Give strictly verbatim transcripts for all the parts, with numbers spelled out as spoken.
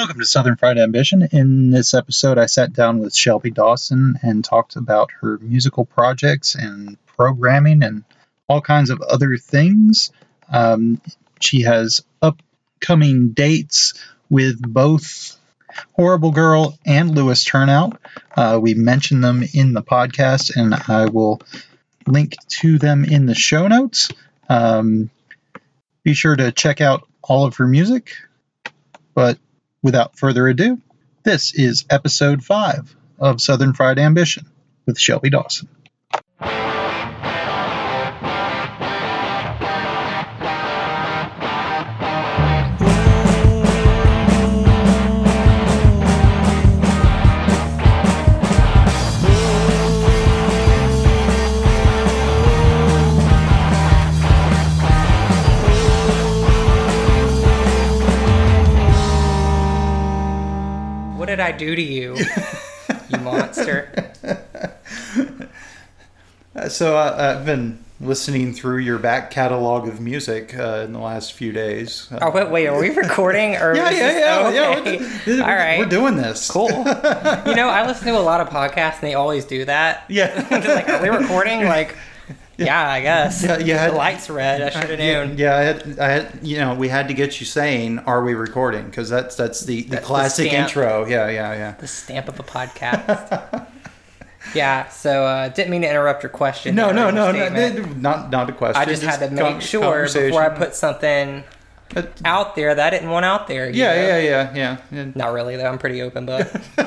Welcome to Southern Fried Ambition. In this episode, I sat down with Shelby Dawson and talked about her musical projects and programming and all kinds of other things. Um, she has upcoming dates with both Horrible Girl and Lewis Turnout. Uh, we mentioned them in the podcast, and I will link to them in the show notes. Um, be sure to check out all of her music. But without further ado, this is episode five of Southern Fried Ambition with Shelby Dawson. What did I do to you, you monster? So uh, I've been listening through your back catalog of music uh, in the last few days. Uh, oh, wait, wait, are we recording? Or yeah, yeah, yeah, oh, yeah. okay. We're, All right. We're doing this. Cool. You know, I listen to a lot of podcasts, and they always do that. Yeah. Like, are we recording? Like, yeah, yeah I guess. Yeah, you had, the light's red. I should have known. Yeah, I had, I had, you know, we had to get you saying, "Are we recording?" Because that's that's the, the That's classic the intro. Yeah, yeah, yeah. The stamp of a podcast. Yeah. So uh, didn't mean to interrupt your question. No, no, or no, your no, statement. not not a question. I just, just had to con- make sure before I put something Uh, out there that I didn't want out there. You Yeah, know? yeah, yeah, yeah, yeah. Not really though. I'm pretty open book.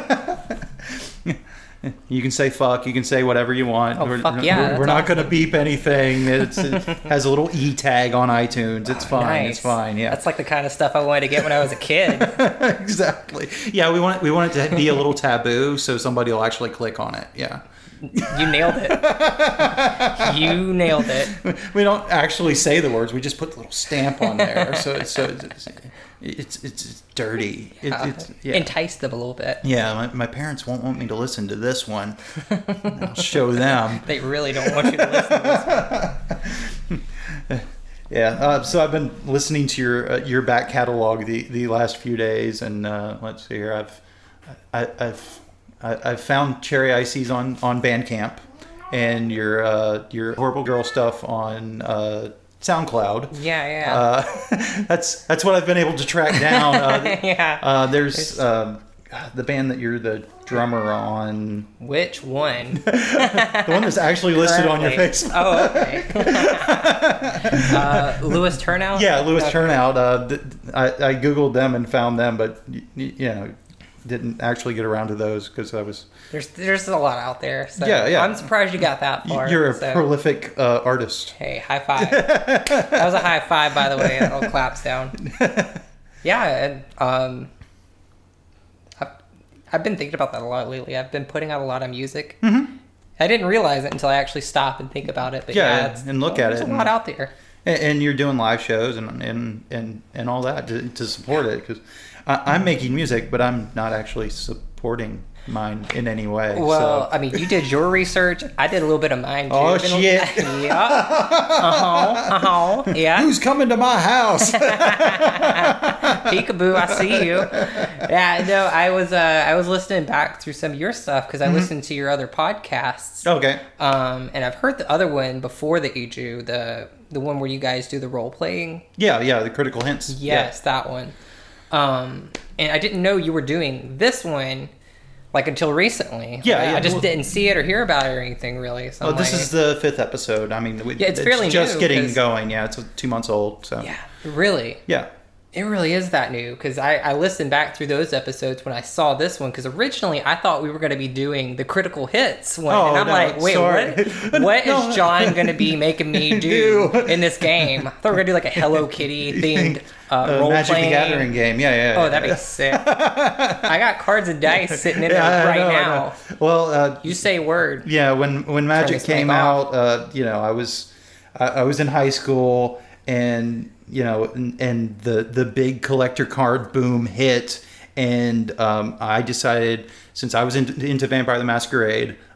You can say fuck. You can say whatever you want. Oh, we're, fuck yeah, We're, we're that's not going to beep anything. It's, it has a little E tag on iTunes. It's Oh, fine. nice. It's fine. Yeah. That's like the kind of stuff I wanted to get when I was a kid. Exactly. Yeah, we want we want it to be a little taboo, so somebody will actually click on it. Yeah. You nailed it. You nailed it. We don't actually say the words. We just put the little stamp on there, so it's so it's it's, it's dirty. It, Uh, it's yeah. Entice them a little bit. Yeah, my, my parents won't want me to listen to this one. I'll show them. They really don't want you to listen to this. Yeah, uh, so I've been listening to your uh, your back catalog the, the last few days, and uh, let's see here. I've I, I've I, I've found Cherry Ices on, on Bandcamp, and your uh, your Horrible Girl stuff on uh, SoundCloud. Yeah, yeah. Uh, that's that's what I've been able to track down. Uh, yeah. Uh, there's uh, the band that you're the drummer on. Which one? The one that's actually listed on your Facebook. Oh, okay. uh, Lewis Turnout? Yeah, Lewis okay. Turnout. Uh, th- I, I Googled them and found them, but, y- y- you know, didn't actually get around to those because I was... There's there's a lot out there. So Yeah, yeah. I'm surprised you got that far. You're a so. prolific uh, artist. Hey, high five. That was a high five, by the way. All claps down. Yeah, and um, I've, I've been thinking about that a lot lately. I've been putting out a lot of music. Mm-hmm. I didn't realize it until I actually stop and think about it. But Yeah, yeah, and- it's, and look oh, at there's it a lot and- out there. And, and you're doing live shows and and, and, and all that to, to support it because I'm making music, but I'm not actually supporting mine in any way. Well, so. I mean, you did your research. I did a little bit of mine, too. Oh, Been- shit. Yeah. Uh-huh. Uh-huh. Yeah. Who's coming to my house? Peekaboo, I see you. Yeah, no, I was uh, I was listening back through some of your stuff because I Mm-hmm. listened to your other podcasts. Okay. Um, and I've heard the other one before that you do, the the one where you guys do the role playing. Yeah, yeah, the critical hints. Yes, that one. Um, and I didn't know you were doing this one, like, until recently. Yeah, I, yeah. I just Well- didn't see it or hear about it or anything, really. So Oh, I'm this like, is the fifth episode. I mean, we, Yeah, it's fairly just new, getting 'cause- going. Yeah, it's two months old. So Yeah, really. yeah. It really is that new because I, I listened back through those episodes when I saw this one because originally I thought we were going to be doing the critical hits one. Oh, and I'm no, like, wait, sorry. what, what No. is John going to be making me do Do. in this game? I thought we were going to do like a Hello Kitty themed uh, Uh, role Magic playing. the Gathering game. Yeah, yeah. Oh, yeah. that'd be sick. I got cards and dice sitting in Yeah, there I right know, I now. know. Well, uh, You say word. yeah, when when Magic this mic came off. out, uh, you know, I was I, I was in high school, and you know, and, and the the big collector card boom hit, and um, I decided since I was into, into Vampire the Masquerade,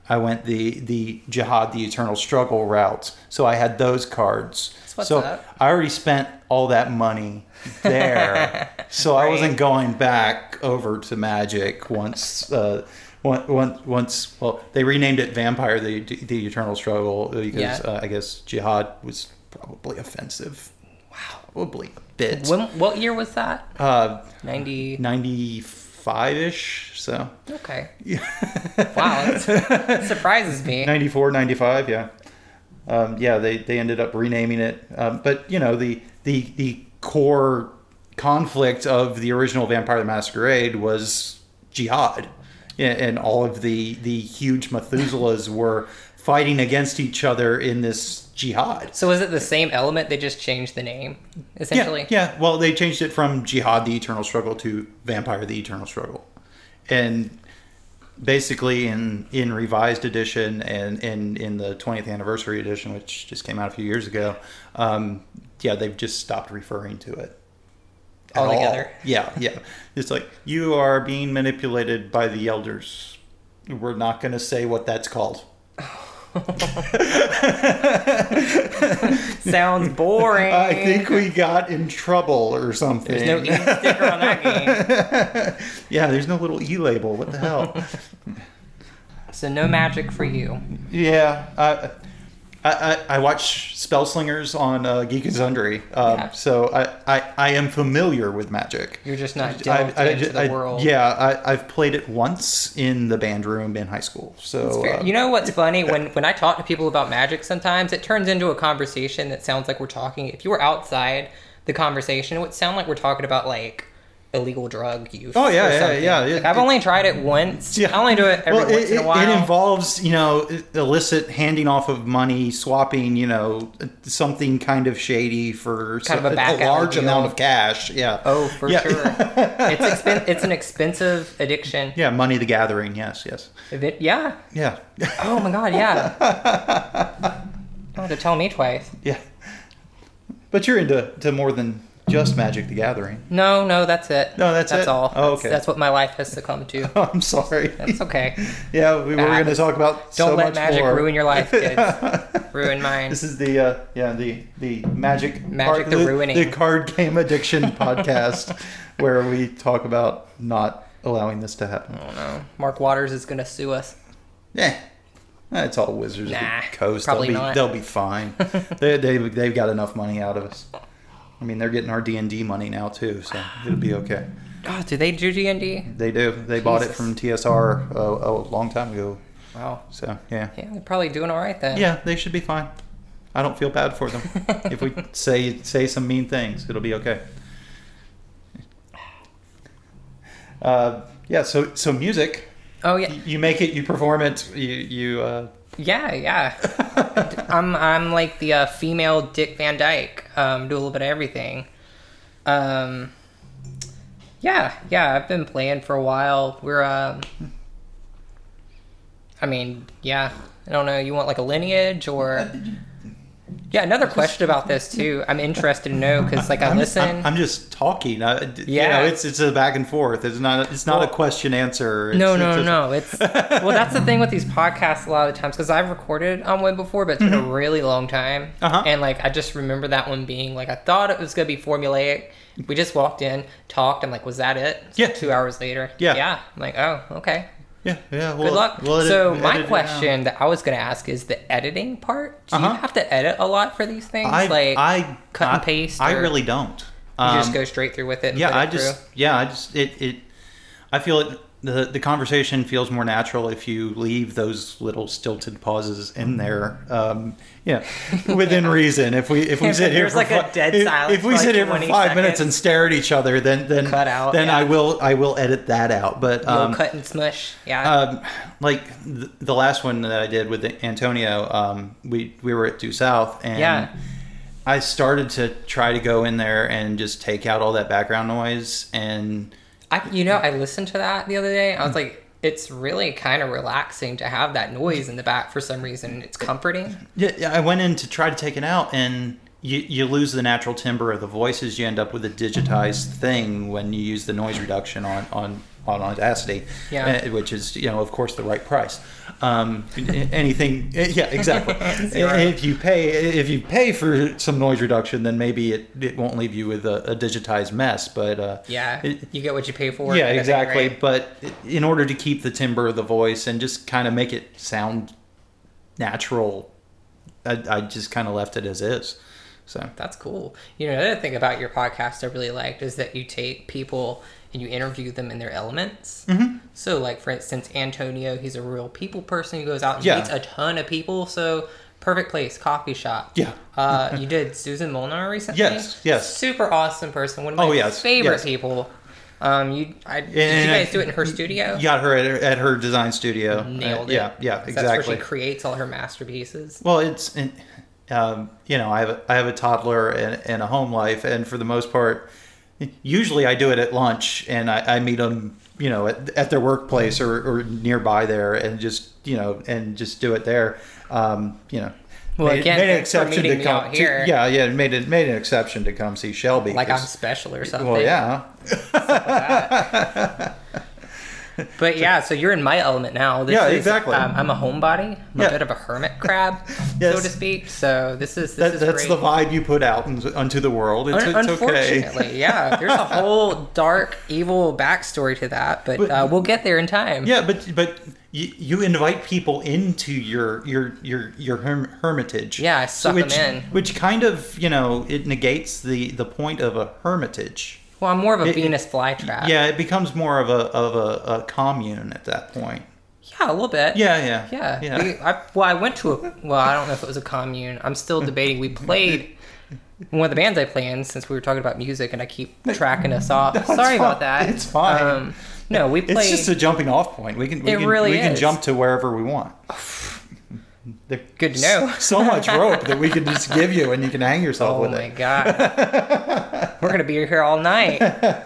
I went the the Jihad, the Eternal Struggle route. So I had those cards. What's so that? I already spent all that money there. So Right. I wasn't going back over to Magic once. Uh, once, once, well, they renamed it Vampire, the the Eternal Struggle, because Yeah. uh, I guess Jihad was probably offensive. Wow, probably a bit. When, what year was that? Uh, ninety. ninety-five-ish, so. Okay. Wow, that surprises me. ninety-four, ninety-five, yeah. Um, yeah, they, they ended up renaming it. Um, but, you know, the, the the core conflict of the original Vampire the Masquerade was Jihad. And, and all of the, the huge Methuselahs were fighting against each other in this Jihad. So is it the same element? They just changed the name, essentially? Yeah, yeah. Well, they changed it from Jihad the Eternal Struggle to Vampire the Eternal Struggle. And basically in in revised edition and in, in the twentieth anniversary edition, which just came out a few years ago, um, yeah, they've just stopped referring to it. at Altogether? all. Yeah, yeah. It's like, you are being manipulated by the elders. We're not going to say what that's called. Sounds boring. I think we got in trouble or something. There's no E sticker on that game. Yeah, there's no little E label. What the hell? So no Magic for you. Yeah, I, I, I, I watch Spellslingers on uh, Geek and Sundry, um, Yeah. so I, I, I am familiar with Magic. You're just not I, delved I, into the I- world. Yeah, I, I've played it once in the band room in high school. So It's fair. uh, You know what's funny? When when I talk to people about Magic sometimes, it turns into a conversation that sounds like we're talking. If you were outside the conversation, it would sound like we're talking about, like, illegal drug use. Oh, yeah, or yeah, something. yeah. Like, It- I've it- only tried it once. Yeah. I only do it every well, once it, in a it- while. It involves, you know, illicit handing off of money, swapping, you know, something kind of shady for Kind some- of a back alley large deal. amount of cash. Yeah. Oh, for Yeah. sure. it's expen- It's an expensive addiction. Yeah, Money the Gathering. Yes, yes. If it- yeah. Yeah. Oh my god, yeah. You have to tell me twice. Yeah. But you're into to more than just Magic the Gathering. No, no, that's it. No, that's that's it? all. Oh, That's- okay. That's what my life has succumbed to. Oh, I'm sorry. That's okay. Yeah, we were Ah, going to talk about Don't so let much Magic more. ruin your life, kids. Ruin mine. This is the uh, yeah the the magic Magic the ruining. the card game addiction podcast where we talk about not allowing this to happen. I don't know. Mark Waters is gonna sue us. Yeah, it's all Wizards of Nah, the Coast. probably they'll be not. they'll be fine. they they they've got enough money out of us. I mean, they're getting our D and D money now too, so it'll be okay. Oh, do they do D and D? They do. They bought it Jesus. from T S R a, a long time ago. Wow. So yeah. Yeah, they're probably doing all right then. Yeah, they should be fine. I don't feel bad for them. If we say say some mean things, it'll be okay. Uh, yeah. So so music. Oh yeah. y- You make it. You perform it. You you. Uh, Yeah, yeah. I'm I'm like the uh, female Dick Van Dyke. Um, do a little bit of everything. Um, yeah, yeah. I've been playing for a while. We're um. I mean, yeah. I don't know. You want like a lineage or? Yeah, another question about this too. I'm interested to know because like I I'm, listen. I'm, I'm just talking. I, yeah. You Yeah. know, it's it's a back and forth. It's not it's not a Well, question answer. It's, No, it's no, just- no. It's well, that's the thing with these podcasts a lot of the times because I've recorded on one before, but it's been a really long time. Uh-huh. And like, I just remember that one being like, I thought it was gonna be formulaic. We just walked in, talked. I'm like, was that it? Yeah. Two hours later. Yeah. Yeah. I'm like, oh, okay. Yeah, yeah. Good luck. We'll edit- so edit my it out. question that I was gonna ask is the editing part. Do Uh-huh. you have to edit a lot for these things? I like I cut and I- paste. I or really don't. You just Um, go straight through with it. And yeah put it I just through? yeah I just it it I feel it the the conversation feels more natural if you leave those little stilted pauses in there um yeah within reason if we if we If sit here there's for like a fi- dead if, silence if we for sit like here for twenty five minutes and seconds. stare at each other then then Cut out, then yeah. I will I will edit that out but You'll um cut and smush. Yeah. um, like the, the last one that I did with Antonio, um, we we were at Due South, and Yeah. I started to try to go in there and just take out all that background noise, and I, you know, I listened to that the other day. I was like, it's really kind of relaxing to have that noise in the back for some reason. It's comforting. yeah, yeah, I went in to try to take it out, and you you lose the natural timbre of the voices. You end up with a digitized thing when you use the noise reduction on on on Audacity, Yeah. uh, which is, you know, of course, the right price. Um, anything, yeah, exactly. If you pay, if you pay for some noise reduction, then maybe it, it won't leave you with a, a digitized mess. But uh, Yeah, it, you get what you pay for. yeah, kind of thing, exactly. right? But in order to keep the timbre of the voice and just kind of make it sound natural, I, I just kind of left it as is. So That's cool. You know, another thing about your podcast I really liked is that you take people and you interview them in their elements. Mm-hmm. So, like, for instance, Antonio, he's a real people person who goes out and Yeah. meets a ton of people. So, perfect place, coffee shop. Yeah. Uh, you did Susan Molnar recently? Yes, yes. Super awesome person. One of my Oh, yes, favorite yes. people. Um, you, I, did And you guys I- do it in her studio? got her at her, at her design studio. Nailed Uh, it. Yeah, yeah, 'Cause That's exactly. where she creates all her masterpieces. Well, it's, it, um, you know, I have a, I have a toddler and, and a home life, and for the most part, usually I do it at lunch, and I, I meet them, you know, at, at their workplace or, or nearby there, and just, you know, and just do it there. Um, you know, Well, made, again, made an thanks for exception meeting to me come. out to- here. yeah, yeah, made it made an exception to come see Shelby. Like I'm 'cause- special or something. well, yeah. But yeah, so you're in my element now. This Yeah, is, exactly. Um, I'm a homebody. I'm Yeah. a bit of a hermit crab, Yes. so to speak. So this is this That, is that's great. the vibe you put out in, onto the world. It's, Un- it's okay. Unfortunately, yeah. There's a whole dark, evil backstory to that, but, But- uh, we'll get there in time. Yeah, but but you, you invite people into your your your your herm- hermitage. Yeah, I suck 'em which, in. Which kind of, you know, it negates the the point of a hermitage. Well, I'm more of a It- Venus flytrap. Yeah, it becomes more of a of a, a commune at that point. Yeah, a little bit. Yeah, yeah, Yeah. yeah. We, I, well, I went to a. Well, I don't know if it was a commune. I'm still debating. We played one of the bands I play in, since we were talking about music, and I keep tracking us off. No, it's Sorry fine. about that. It's fine. Um, no, we played. It's just a jumping off point. We can we It can, really we can is. jump to wherever we want. There's Good to know. So much rope that we can just give you, and you can hang yourself Oh with my it. god. We're gonna be here all night.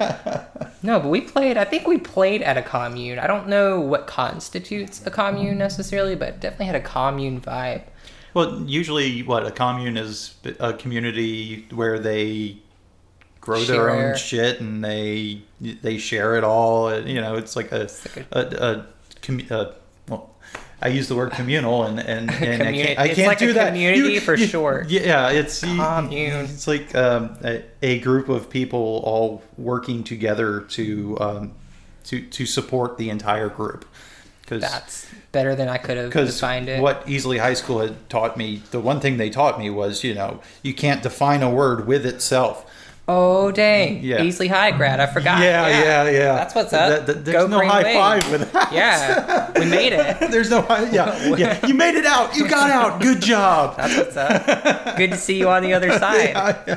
No, but we played. I think we played at a commune. I don't know what constitutes a commune necessarily, but it definitely had a commune vibe. Well, usually, what a commune is a community where they grow their Share. own shit and they they share it all. And, you know, it's like a like a, a, commu- a well. I use the word communal, and and, and I Communi- can't, I it's can't like do a that. community for short. Yeah, it's you- Commune. It's like um, a, a group of people all working together to um, to to support the entire group. Because That's better than I could have because defined it. what Easley High School had taught me, the one thing they taught me was, you know, you can't define a word with itself. Oh dang! Yeah. Easley High grad. I forgot. Yeah, yeah, yeah. That's what's up. That- that- there's Go no Green high Wave. five with that. Yeah, we made it. There's no high. Yeah, yeah. You made it out. You got out. Good job. That's what's up. Good to see you on the other side. Yeah,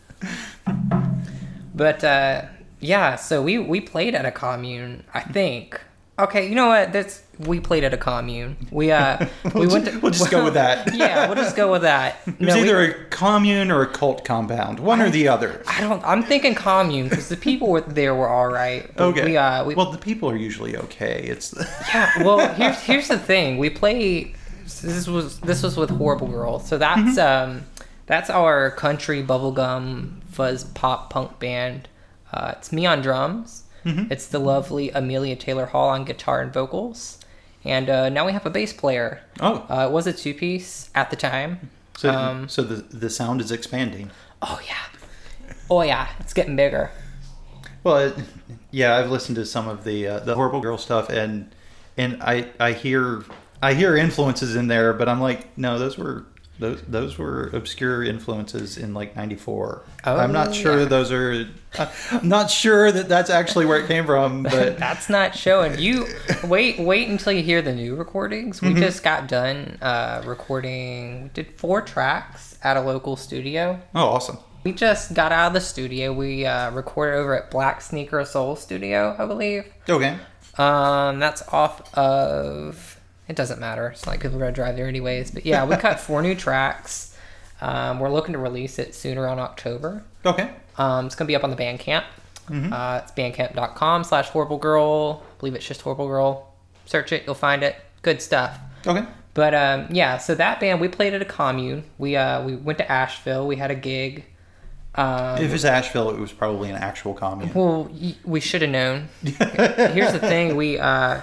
yeah. But uh, yeah, so we we played at a commune. I think. Okay, you know what? That's we played at a commune. We uh we We'll went. ju- To, we'll just go with that. Yeah, we'll just go with that. It was we- either a commune or a cult compound, one or the other. I don't. I'm thinking commune because the people were there were all right. Okay. We uh we well, the people are usually okay. It's yeah. Well, here's here's the thing. We play. This was this was with Horrible Girl. So that's um that's our country bubblegum fuzz pop punk band. Uh, it's me on drums. Mm-hmm. It's the lovely Amelia Taylor Hall on guitar and vocals. And uh, now we have a bass player. oh, Uh, it was a two piece at the time. so um, so the the sound is expanding. Oh yeah. Oh yeah. It's getting bigger. Well, it, yeah, I've listened to some of the uh, the Horrible Girl stuff, and and I I hear I hear influences in there, but I'm like, no, those were those those were obscure influences in like ninety-four. Oh, I'm not sure yeah. those are. I'm not sure that that's actually where it came from, but That's not showing. You wait, wait until you hear the new recordings. We just got done uh, recording. We did four tracks at a local studio. oh, awesome. We just got out of the studio. We uh, recorded over at Black Sneaker Soul Studio, I believe. Okay. Um, that's off of. It doesn't matter. It's not like people are gonna drive there anyways. But yeah, we cut four new tracks. Um, we're looking to release it soon around October. Okay. Um, it's going to be up on the Bandcamp. Uh, it's bandcamp.com slash horrible girl. I believe it's just horrible girl. Search it. You'll find it. Good stuff. Okay. But um, yeah, so that band, we played at a commune. We uh, we went to Asheville. We had a gig. Um, if it's Asheville, it was probably an actual commune. Well, y- we should have known. Here's the thing: we uh,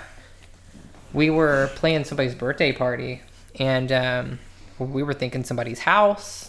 we were playing somebody's birthday party, and um, we were thinking somebody's house.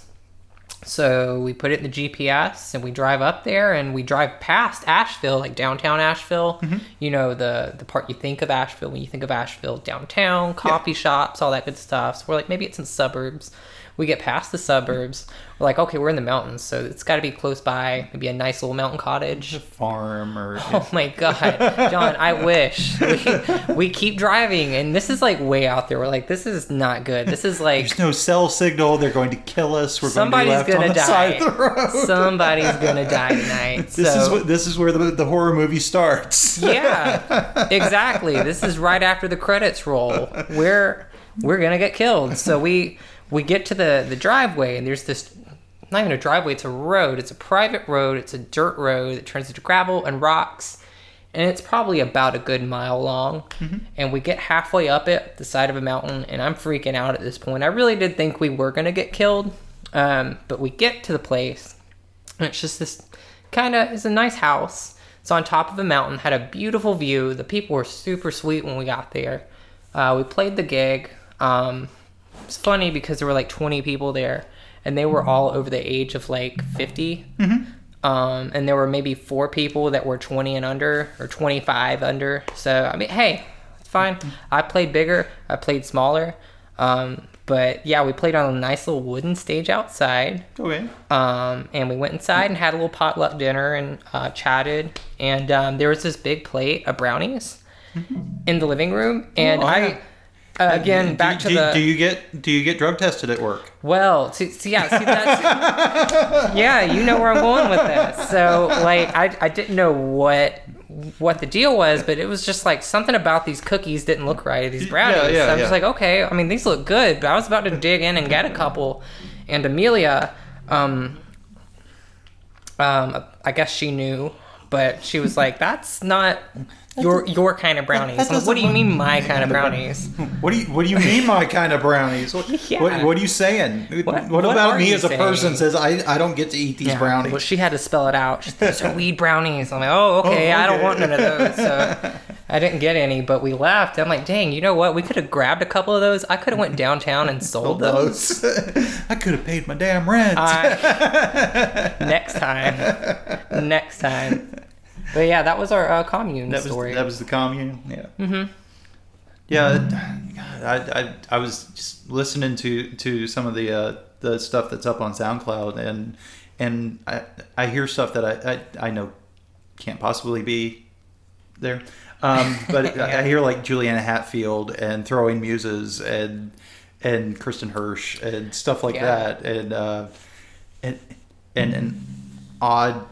So we put it in the G P S, and we drive up there, and we drive past Asheville, like downtown Asheville. Mm-hmm. You know, the the part you think of Asheville when you think of Asheville, downtown, coffee yeah. shops, all that good stuff. So we're like, maybe it's in suburbs. We get past the suburbs. We're like, okay, we're in the mountains, so it's got to be close by. Maybe a nice little mountain cottage, a farm, or oh my god, John, I wish. We, we keep driving, and this is like way out there. We're like, this is not good. This is like there's no cell signal. They're going to kill us. We're somebody's going to be left gonna on the die. side of the road. Somebody's gonna die tonight. This so. is what this is where the the horror movie starts. Yeah, exactly. This is right after the credits roll. We're we're gonna get killed. So we. We get to the, the driveway, and there's this, not even a driveway, it's a road. It's a private road. It's a dirt road that turns into gravel and rocks, and it's probably about a good mile long. Mm-hmm. And we get halfway up it, the side of a mountain, and I'm freaking out at this point. I really did think we were going to get killed, um, but we get to the place, and it's just this kind of, it's a nice house. It's on top of a mountain, had a beautiful view. The people were super sweet when we got there. Uh, we played the gig. Um... It's funny because there were like twenty people there, and they were all over the age of like fifty. Mm-hmm. Um, and there were maybe four people that were twenty and under, or twenty-five under. So, I mean, hey, it's fine. I played bigger. I played smaller. Um, but yeah, we played on a nice little wooden stage outside. Okay. Um, and we went inside and had a little potluck dinner and uh, chatted. And um, there was this big plate of brownies mm-hmm. in the living room. And oh, I... yeah. Uh, again, do, back to do, the. Do you get do you get drug tested at work? Well, see, see yeah, see that's. Yeah, you know where I'm going with this. So, like, I I didn't know what what the deal was, but it was just like something about these cookies didn't look right. These brownies. Yeah, yeah, so I'm yeah. just like, okay. I mean, these look good, but I was about to dig in and get a couple, and Amelia, um, um, I guess she knew, but she was like, "That's not." Your your kind of brownies. That, that like, what do you mean my kind of brownies? What do you What do you mean my kind of brownies? What Yeah. what, what are you saying? What- What, what about are me you as a saying? person says I, I don't get to eat these Yeah. brownies? Well, she had to spell it out. She said, these are weed brownies. I'm like, oh, okay, Oh, I don't okay. want none of those. So I didn't get any, but we left. I'm like, dang, you know what? We could have grabbed a couple of those. I could have went downtown and sold those. I could have paid my damn rent. I- next time. Next time. But yeah, that was our uh, commune that was story. that was the commune. Yeah. Mm-hmm. Yeah. I, I I was just listening to, to some of the uh, the stuff that's up on SoundCloud, and and I I hear stuff that I I, I know can't possibly be there. Um, but Yeah. I hear like Juliana Hatfield and Throwing Muses and and Kristen Hirsch and stuff like Yeah. that, and uh, and and an odd.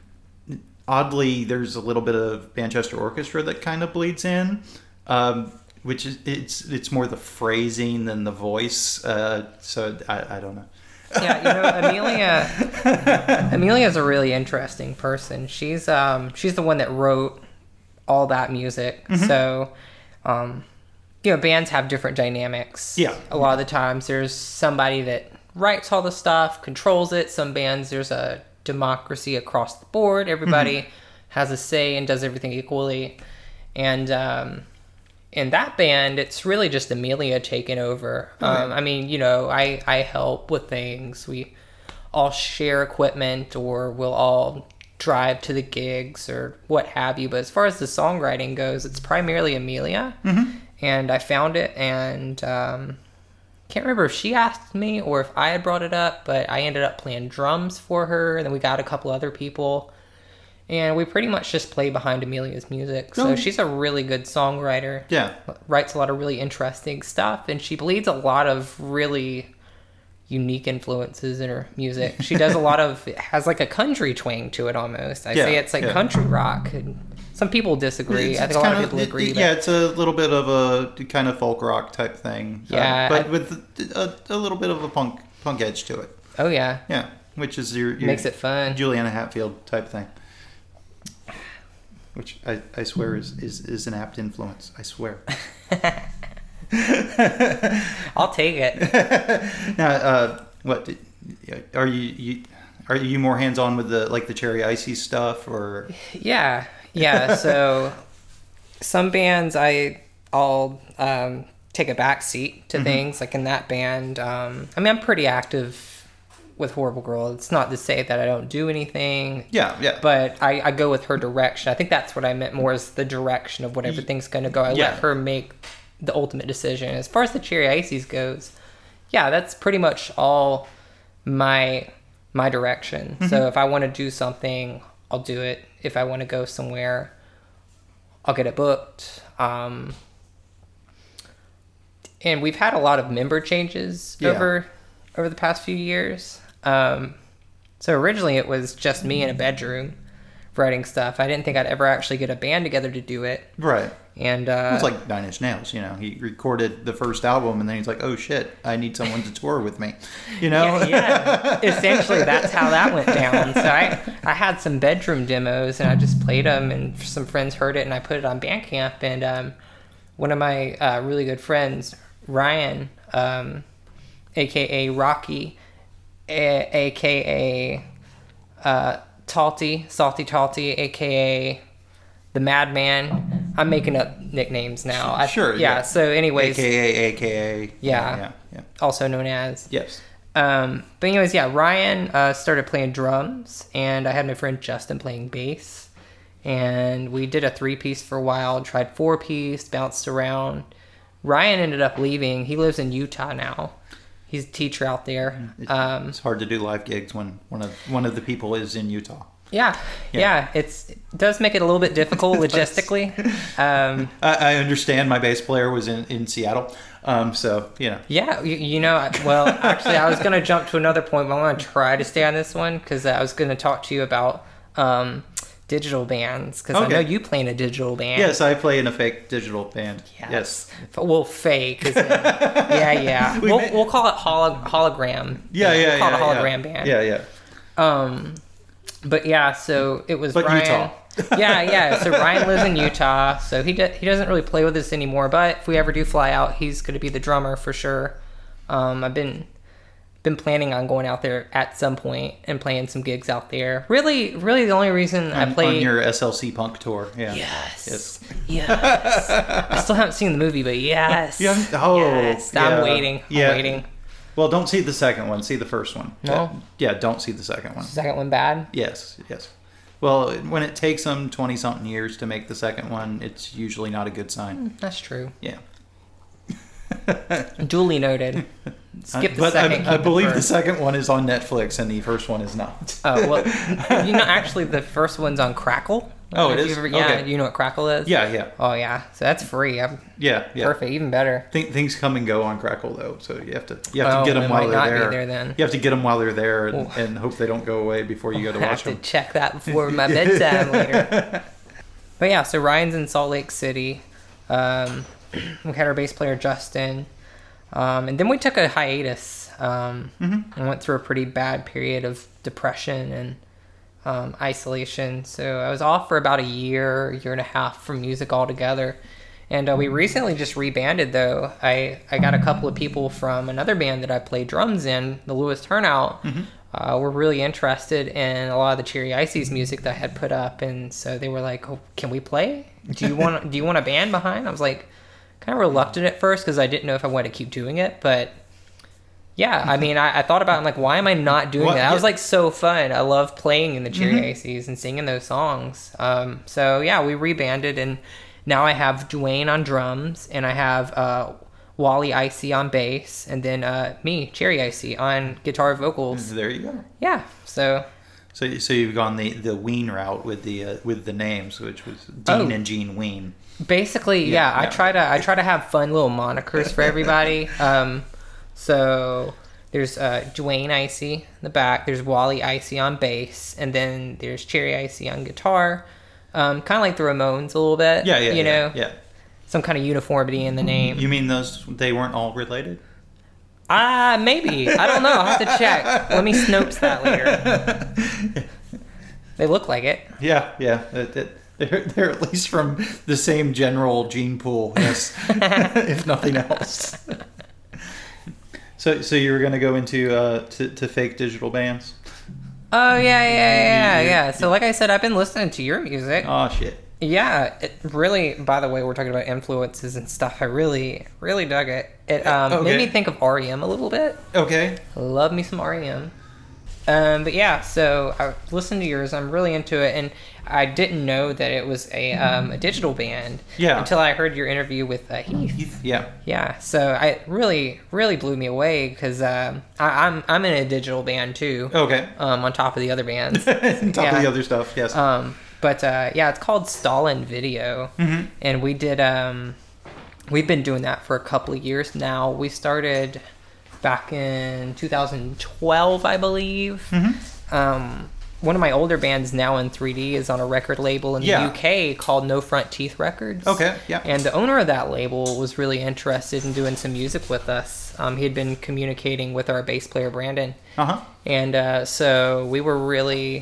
Oddly, there's a little bit of Manchester Orchestra that kind of bleeds in, um, which is it's it's more the phrasing than the voice. Uh, so I, I don't know. Yeah, you know, Amelia. Amelia's a really interesting person. She's um she's the one that wrote all that music. Mm-hmm. So, um, you know, bands have different dynamics. Yeah. A lot of the times, there's somebody that writes all the stuff, controls it. Some bands, there's a democracy across the board. Everybody mm-hmm. has a say and does everything equally. And um, in that band, it's really just Amelia taking over. Okay. Um, I mean, you know, I, I help with things. We all share equipment, or we'll all drive to the gigs or what have you. But as far as the songwriting goes, it's primarily Amelia. Mm-hmm. And I found it, and um, can't remember if she asked me or if I had brought it up, but I ended up playing drums for her, and then we got a couple other people, and we pretty much just play behind Amelia's music. So Oh. she's a really good songwriter. Yeah. Writes a lot of really interesting stuff, and she bleeds a lot of really unique influences in her music. She does a lot of, it has like a country twang to it almost. I Yeah, say it's like yeah. country rock, and some people disagree. It's- I it's think a lot of kinda- people it- agree. it- but yeah, it's a little bit of a kind of folk rock type thing. Uh, Yeah, but I- with a, a little bit of a punk punk edge to it. Oh yeah. Yeah, which is your, your Makes it fun. Juliana Hatfield type thing. Which I, I swear is, is, is an apt influence. I swear. I'll take it. Now, uh, what did, are you, you Are you more hands on with the like the Cherry Icy stuff or? Yeah, yeah. So some bands I I'll um, take a back seat to mm-hmm. things. Like in that band, um, I mean, I'm pretty active with Horrible Girl. It's not to say that I don't do anything. Yeah, yeah. But I, I go with her direction. I think that's what I meant more is the direction of what everything's going to go. I yeah. let her make the ultimate decision. As far as the Cherry Ices goes, yeah, that's pretty much all my my direction. Mm-hmm. So if I want to do something, I'll do it. If I want to go somewhere, I'll get it booked. Um, and we've had a lot of member changes yeah. over over the past few years. Um, so originally it was just me in a bedroom writing stuff. I didn't think I'd ever actually get a band together to do it. Right. And uh, it's like Nine Inch Nails, you know. He recorded the first album, and then he's like, "Oh shit, I need someone to tour with me," you know. Yeah, yeah. Essentially, that's how that went down. So I, I had some bedroom demos, and I just played them, and some friends heard it, and I put it on Bandcamp. And um, one of my uh, really good friends, Ryan, um, aka Rocky, a- aka uh, Talty, Salty Talty, aka the Madman. I'm making up nicknames now. I, sure. Yeah, yeah. So anyways. A K A, A K A. Yeah. Yeah, yeah, yeah. Also known as. Yes. Um, but anyways, yeah, Ryan uh, started playing drums, and I had my friend Justin playing bass. And we did a three-piece for a while, tried four-piece, bounced around. Ryan ended up leaving. He lives in Utah now. He's a teacher out there. It, um, it's hard to do live gigs when one of one of the people is in Utah. Yeah, yeah, yeah, it's, it does make it a little bit difficult logistically. Um, I, I understand my bass player was in, in Seattle, um, so, you know. Yeah, you, you know, well, actually, I was going to jump to another point, but I want to try to stay on this one, because I was going to talk to you about um, digital bands, because okay. I know you play in a digital band. Yes, I play in a fake digital band. Yes. yes. Well, fake, isn't it? Yeah, yeah. we we'll, may- we'll call it holo- hologram. Yeah, yeah, We'll call yeah, it a hologram yeah. band. Yeah, yeah. Um... But yeah, so it was but Ryan. Utah. yeah, yeah. So Ryan lives in Utah, so he do, he doesn't really play with us anymore. But if we ever do fly out, he's going to be the drummer for sure. Um, I've been been planning on going out there at some point and playing some gigs out there. Really, really, the only reason on, I played on your S L C Punk tour. Yeah. Yes. Yes. Yes. I still haven't seen the movie, but yes. Yeah. Oh. Yes. Yeah. I'm waiting. I'm yeah. waiting. Well, don't see the second one. See the first one. No? Yeah, don't see the second one. Is the second one bad? Yes, yes. Well, when it takes them twenty-something years to make the second one, it's usually not a good sign. Mm, that's true. Yeah. Duly noted. Skip the but second. I, I believe the, the second one is on Netflix and the first one is not. Oh, well, you know, actually the first one's on Crackle. Oh, it is? Ever, yeah, okay. you know what Crackle is? Yeah, yeah. Oh, yeah. So that's free. I'm, yeah, yeah. Perfect, even better. Th- things come and go on Crackle, though, so you have to you have oh, to get them while might they're not there. Be there then. You have to get them while they're there and, and hope they don't go away before you go to I watch have them. to check that before my bedtime later. But yeah, so Ryan's in Salt Lake City. Um, we had our bass player, Justin. Um, and then we took a hiatus um, mm-hmm. and went through a pretty bad period of depression and um, isolation. So I was off for about a year, year and a half from music altogether. And uh, we recently just rebanded, though. I, I got a couple of people from another band that I play drums in, the Lewis Turnout. Mm-hmm. Uh, were really interested in a lot of the Cherry Ices music that I had put up. And so they were like, oh, can we play? Do you want, do you want a band behind? I was like, kind of reluctant at first because I didn't know if I wanted to keep doing it, but yeah, I mean, I, I thought about it, I'm like, why am I not doing what? that? That yeah. was like so fun. I love playing in the Cherry mm-hmm. Ices and singing those songs. Um, so yeah, we rebanded, and now I have Dwayne on drums, and I have uh, Wally Icy on bass, and then uh, me, Cherry Icy, on guitar vocals. There you go. Yeah, so. So, so you've gone the, the Ween route with the uh, with the names, which was Dean oh. and Gene Ween. Basically, yeah, yeah, I try to I try to have fun little monikers for everybody. Um, so there's uh, Dwayne Icy in the back. There's Wally Icy on bass, and then there's Cherry Icy on guitar. Um, kind of like the Ramones a little bit. Yeah, yeah, you yeah, know, yeah. Some kind of uniformity in the name. You mean those? They weren't all related? Ah, uh, maybe. I don't know. I'll have to check. Let me Snopes that later. They look like it. Yeah, yeah. It, it, they're, they're at least from the same general gene pool, yes, if nothing else. So, so you were going to go into uh, to, to fake digital bands? Oh yeah, yeah, yeah, yeah. So like I said, I've been listening to your music. Oh shit. Yeah, it really. By the way, we're talking about influences and stuff. I really, really dug it. It um, Okay. made me think of R E M a little bit. Okay. Love me some R E M. Um, but yeah, so I listened to yours. I'm really into it, and I didn't know that it was a um, a digital band. Yeah. Until I heard your interview with uh, Heath. Yeah. Yeah, so I really, really blew me away because um, I'm I'm in a digital band too. Okay. Um, on top of the other bands. On top Yeah. of the other stuff, yes. Um, but uh, yeah, it's called Stalin Video, Mhm. and we did. Um, we've been doing that for a couple of years now. We started back in two thousand twelve, I believe. Mhm. Um, one of my older bands, Now in three D, is on a record label in Yeah. the U K called No Front Teeth Records. Okay, yeah. And the owner of that label was really interested in doing some music with us. Um, he had been communicating with our bass player, Brandon. Uh-huh. And uh, so we were really,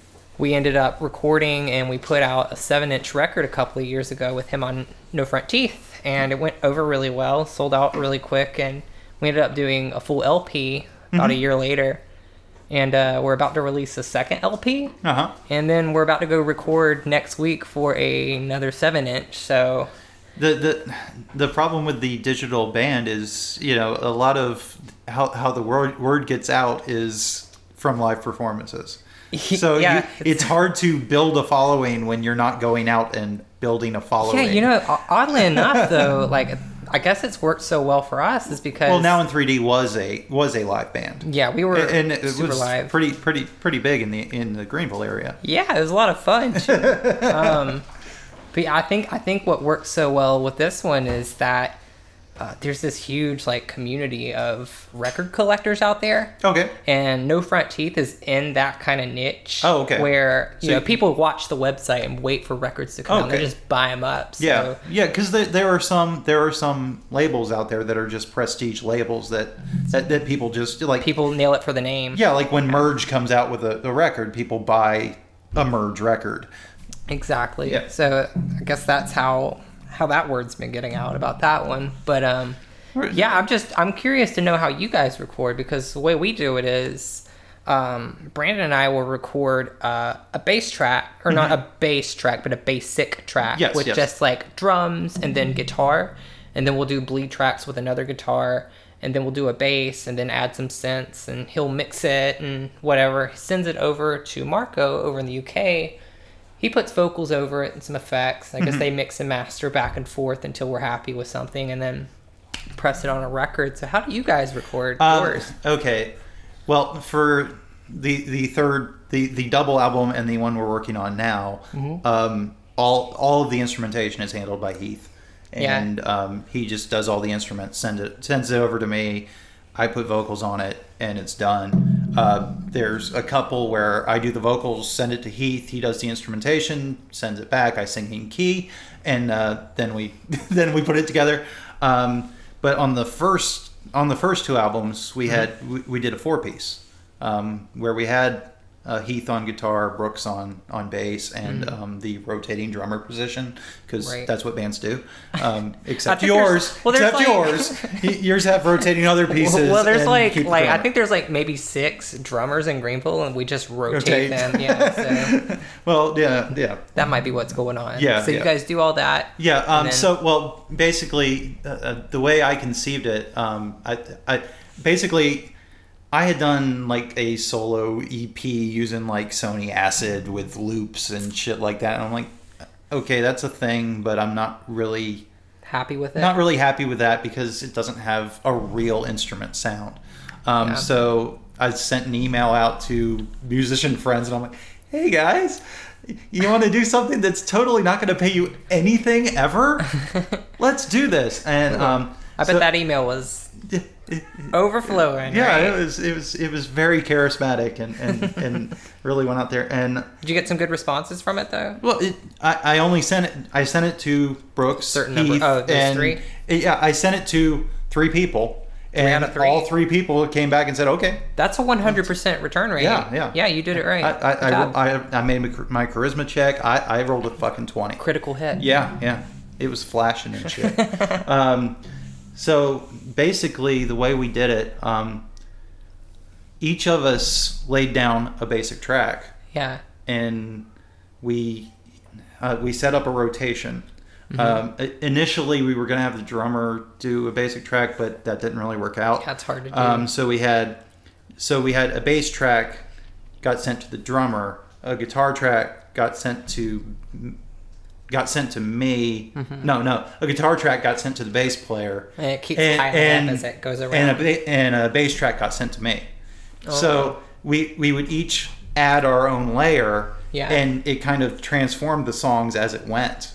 we ended up recording and we put out a seven inch record a couple of years ago with him on No Front Teeth. And it went over really well, sold out really quick. And we ended up doing a full L P about a year later. And uh, we're about to release a second L P. Uh-huh. And then we're about to go record next week for a, another seven inch. So The the the problem with the digital band is, you know, a lot of how how the word word gets out is from live performances. So Yeah, you, it's- it's hard to build a following when you're not going out and building a following. yeah, you know, o- oddly enough, though, like I guess it's worked so well for us is because Well, Now in three D was a was a live band. yeah, we were and it super was live. pretty pretty pretty big in the in the Greenville area. Yeah, it was a lot of fun. um, but yeah, I think I think what works so well with this one is that uh, there's this huge like community of record collectors out there. Okay. And No Front Teeth is in that kind of niche. Oh, okay. Where you So know you- people watch the website and wait for records to come out. They Okay. just buy them up. So. Yeah, yeah, because there, there are some there are some labels out there that are just prestige labels that that, that people just like. People nail it for the name. Yeah, like when Merge comes out with a, a record, people buy a Merge record. Exactly. Yeah. So I guess that's how how that word's been getting out about that one. But um, yeah, I'm just I'm curious to know how you guys record because the way we do it is um, Brandon and I will record uh, a bass track or not a bass track but a basic track Yes, with yes. just like drums and then guitar, and then we'll do bleed tracks with another guitar. And then we'll do a bass and then add some synths and he'll mix it and whatever. He sends it over to Marco over in the U K. He puts vocals over it and some effects. I guess they mix and master back and forth until we're happy with something and then press it on a record. So how do you guys record Um, yours? Okay, well for the the third the the double album and the one we're working on now, um, all all of the instrumentation is handled by Heath. Yeah. And um, he just does all the instruments, send it, sends it over to me. I put vocals on it, and it's done. Uh, there's a couple where I do the vocals, send it to Heath. He does the instrumentation, sends it back. I sing in key, and uh, then we then we put it together. Um, but on the first on the first two albums, we had we, we did a four piece um, where we had. Uh, Heath on guitar, Brooks on, on bass, and um, the rotating drummer position, because Right. that's what bands do. Um, except think there's- yours, well, there's except like- yours. Y- yours have rotating other pieces. Well, well, there's and like keep like I drummer. think there's like maybe six drummers in Greenville and we just rotate, Rotate. them. Yeah, so Well, yeah, yeah, that might be what's going on. Yeah, So you yeah. guys do all that. yeah. Um, then- so, well, basically, uh, uh, the way I conceived it, um, I, I basically. I had done like a solo E P using like Sony Acid with loops and shit like that. And I'm like, okay, that's a thing, but I'm not really Happy with it? not really happy with that because it doesn't have a real instrument sound. Um, Yeah. So I sent an email out to musician friends and I'm like, hey guys, you want to do something that's totally not going to pay you anything ever? Let's do this. And um, I bet so- that email was overflowing. yeah, right? it was it was it was very charismatic and, and, and really went out there. And Did you get some good responses from it though? well, it, I, I only sent it. I sent it to Brooks, Certain number- Heath, oh, those and three? yeah, I sent it to three people, and out of three? all three people came back and said, "Okay." That's a one hundred percent return rate. Yeah, yeah. Yeah, you did it right. I I, Good I, job. I, I made my char- my charisma check. I, I rolled a fucking twenty. Critical hit. Yeah, yeah. It was flashing and shit. um, so basically, the way we did it, um, each of us laid down a basic track, Yeah. and we uh, we set up a rotation. Mm-hmm. Um, i- initially, we were going to have the drummer do a basic track, but that didn't really work out. That's hard to do. Um, so we had so we had a bass track got sent to the drummer, a guitar track got sent to got sent to me. Mm-hmm. No, no, a guitar track got sent to the bass player, and it keeps and- piling and- up as it goes around. and a ba- and a bass track got sent to me. Oh. So we we would each add our own layer, Yeah. and it kind of transformed the songs as it went.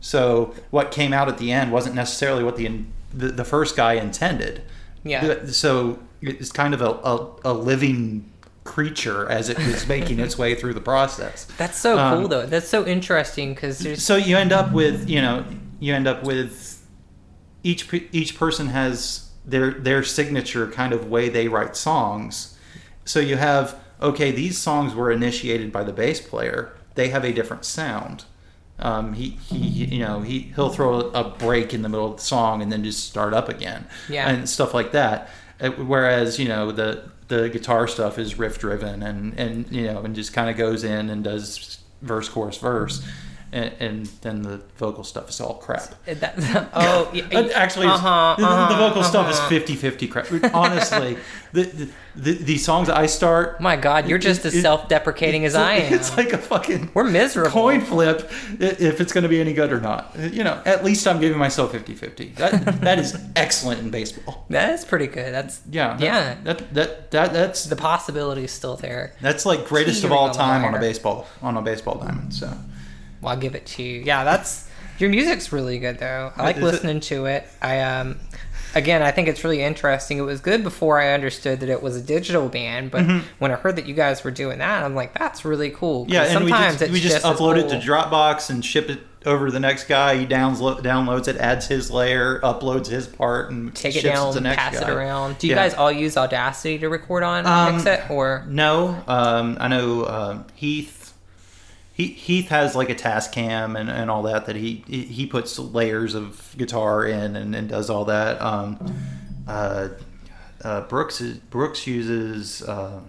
So what came out at the end wasn't necessarily what the the, the first guy intended. Yeah. So it's kind of a, a, a living creature as it was making its way through the process. That's so Um, cool, though. That's so interesting because there's. So you end up with, you know, you end up with each pe- each person has their their signature kind of way they write songs. So you have, okay, these songs were initiated by the bass player. They have a different sound. Um, he, he, you know, he he'll throw a break in the middle of the song and then just start up again, Yeah. and stuff like that. Uh, Whereas, you know, the the guitar stuff is riff driven and and you know and just kind of goes in and does verse, chorus, verse, and, and then the vocal stuff is all crap. That, oh, yeah, Uh, Actually, it's- uh-huh, the, the uh-huh, vocal stuff is uh-huh. fifty-fifty crap. Honestly, the, the, the the songs I start, My God, you're just as it- self-deprecating as it's I like- am. It's like a fucking We're miserable. coin flip i- if it's going to be any good or not. You know, at least I'm giving myself fifty-fifty. That that is excellent in baseball. That is pretty good. That's Yeah, that- Yeah. That that that that's the possibility is still there. that's like greatest of Teetering all on the time on a wire. baseball on a baseball diamond. So Well, I'll give it to you. Yeah, that's your music's really good though. I like Is it- listening to it. I um again, I think it's really interesting. It was good before I understood that it was a digital band, but when I heard that you guys were doing that, I'm like, that's really cool. 'Cause yeah, and we sometimes just, it's we just, just as upload it cool. to Dropbox and ship it over to the next guy. He download, downloads it, adds his layer, uploads his part, and Take ships it down, to the next pass guy. it around. Do you Yeah. guys all use Audacity to record on, Um, mix it, or No, um, I know um, Heath. He, Heath has like a Tascam and, and all that that he he puts layers of guitar in and, and does all that. Um, uh, uh, Brooks is, Brooks uses uh,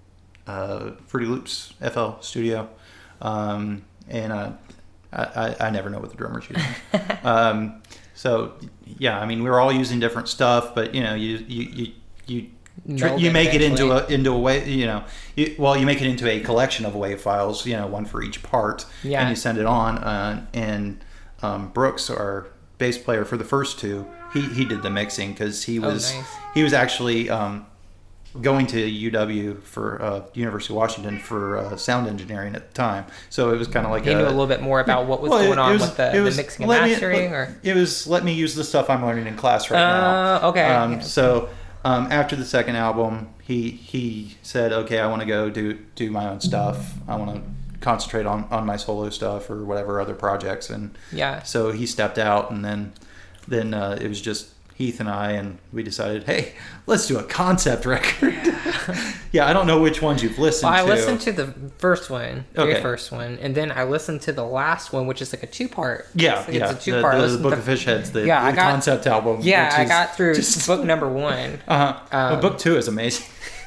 uh, Fruity Loops F L Studio, um, and uh, I, I I never know what the drummer's using. um, so yeah, I mean we're all using different stuff, but you know you you you. you Tr- Meld you it make it into eventually? a into a way you know you, well you make it into a collection of wave files, you know, one for each part, Yeah. and you send it on, uh, and um, Brooks, our bass player for the first two, he, he did the mixing because he Oh, was nice. he was actually um, going to U W for uh, University of Washington for uh, sound engineering at the time, so it was kind of like he a, knew a little bit more about what was well, it- going it on was- with the, it the was, mixing and let me- mastering, let- or it was let me use the stuff I'm learning in class right now. Uh, okay. Um, Yeah. So um, after the second album, he he said, okay, I want to go do do my own stuff. I want to concentrate on, on my solo stuff or whatever other projects, and Yeah. so he stepped out, and then then uh, it was just Heath and I, and we decided, hey, let's do a concept record. Yeah, I don't know which ones you've listened Well, I to. listened to the first one, very Okay. first one, and then I listened to the last one, which is like a two-part. Yeah, it's, yeah. it's a two-part. I The, the listened Book to- of Fish Heads, the, Yeah, I the got- concept album. Yeah, which I is got through just- book number one. Uh-huh. Um, Well, book two is amazing.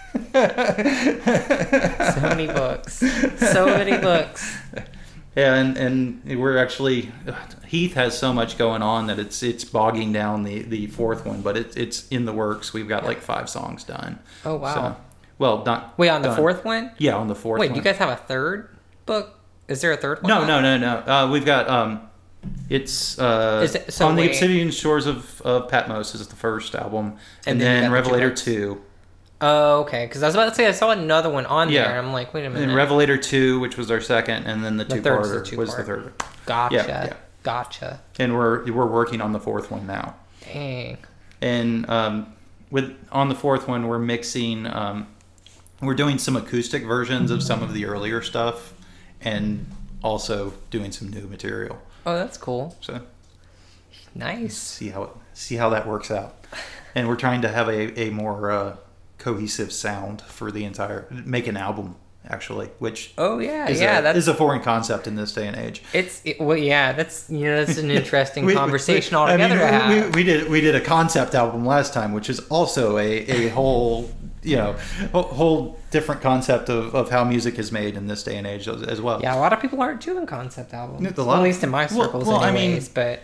So many books, so many books. Yeah, and, and we're actually Heath has so much going on that it's it's bogging down the, the fourth one, but it's it's in the works. We've got like five songs done. Oh wow! So, well, not Wait, on the done. fourth one? Yeah, on the fourth. Wait, one. do you guys have a third book? Is there a third one? No, no, no, no. Uh, we've got um, it's uh, Is it- so on the wait. Obsidian Shores of, of Patmos is the first album, And and, then you then, got the Revelator duets. two, Oh, okay. Because I was about to say I saw another one on Yeah. there, and I'm like, wait a minute. and Revelator two, which was our second, and then the The two third's the parter two was the part. third. Gotcha. Yeah, yeah. Gotcha. And we're we're working on the fourth one now. Dang. And um, with on the fourth one, we're mixing. Um, we're doing some acoustic versions of some of the earlier stuff, and also doing some new material. Oh, that's cool. So Nice. see how it, see how that works out. And we're trying to have a a more uh, cohesive sound for the entire make an album actually, which Oh yeah, is yeah. a, that's is a foreign concept in this day and age. it's it, well, yeah. That's you know that's an interesting We- conversation we- I altogether mean, to have. we, we did we did a concept album last time, which is also a, a whole you know, a whole different concept of, of how music is made in this day and age as, as well. Yeah, a lot of people aren't doing concept albums. A lot Well, at of- least in my well- circles, well, I mean- anyways. But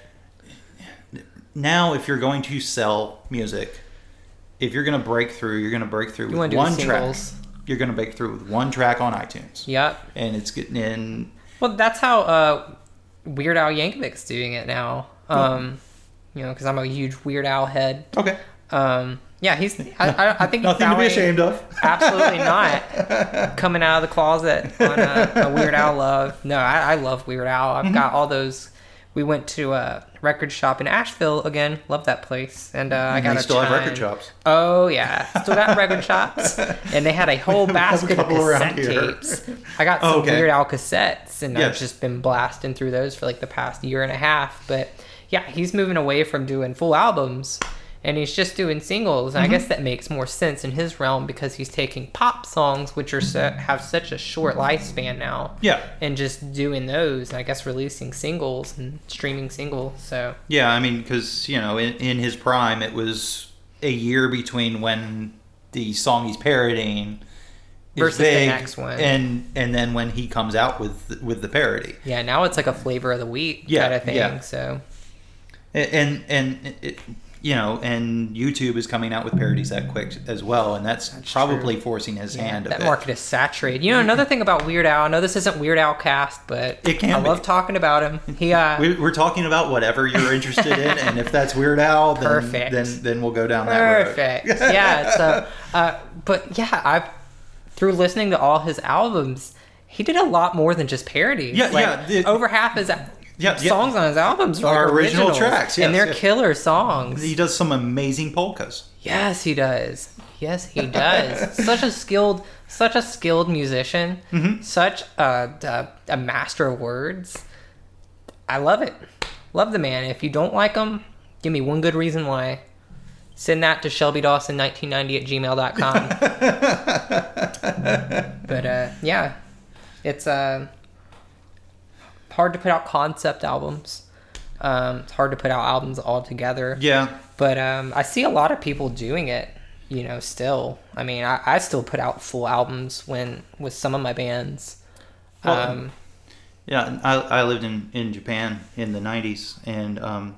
Now, if you're going to sell music, if you're going to break through, you're going to break through You with wanna do one singles. track. You're going to break through with one track on iTunes. yep. And it's getting in. Well, that's how uh, Weird Al Yankovic's doing it now. Um, you know, because I'm a huge Weird Al head. Okay. Um, yeah, he's. I, I, I think he's Nothing to be finally- ashamed of. Absolutely not. Coming out of the closet on a, a Weird Al love. No, I, I love Weird Al. I've Mm-hmm. got all those. We went to a record shop in Asheville again. Love that place. And uh, I And got they a still have chime. record shops. Oh yeah, still got record shops. And they had a whole We have a basket of couple around cassette here. tapes. I got some Oh, okay. Weird Al cassettes, and I've Yes. just been blasting through those for like the past year and a half. But yeah, he's moving away from doing full albums. And he's just doing singles, and Mm-hmm. I guess that makes more sense in his realm because he's taking pop songs, which are so, have such a short lifespan now, Yeah. and just doing those. And I guess releasing singles and streaming singles. So Yeah, I mean, because, you know, in, in his prime, it was a year between when the song he's parodying is Versus the big, next one. and and then when he comes out with with the parody. yeah, now it's like a flavor of the week Yeah, kind of thing. yeah. So And and, and it, you know, and YouTube is coming out with parodies that quick as well, and that's, probably true. forcing his yeah, hand a that bit. market is saturated. You know, another thing about Weird Al. I know this isn't Weird Al cast, but It can I be. love talking about him. He uh, We're, we're talking about whatever you're interested in, and if that's Weird Al, then Perfect. then then we'll go down that road. Perfect. Yeah. So, uh, but yeah, I've through listening to all his albums, he did a lot more than just parodies. Yeah, Like, yeah, the- over half his Yeah, yeah. songs on his albums are, Are like original originals, tracks, yes, and they're yes. killer songs. He does some amazing polkas. Yes, he does. Yes, he does. such a skilled, such a skilled musician. Mm-hmm. Such a, a a master of words. I love it. Love the man. If you don't like him, give me one good reason why. Send that to Shelby Dawson nineteen ninety at gmail dot com. But uh, yeah, it's uh, hard to put out concept albums. Um, it's hard to put out albums all together. Yeah, But um, I see a lot of people doing it, you know, still. I mean, I, I still put out full albums when with some of my bands. Well, Um, yeah. I, I lived in, in Japan in the nineties, and um,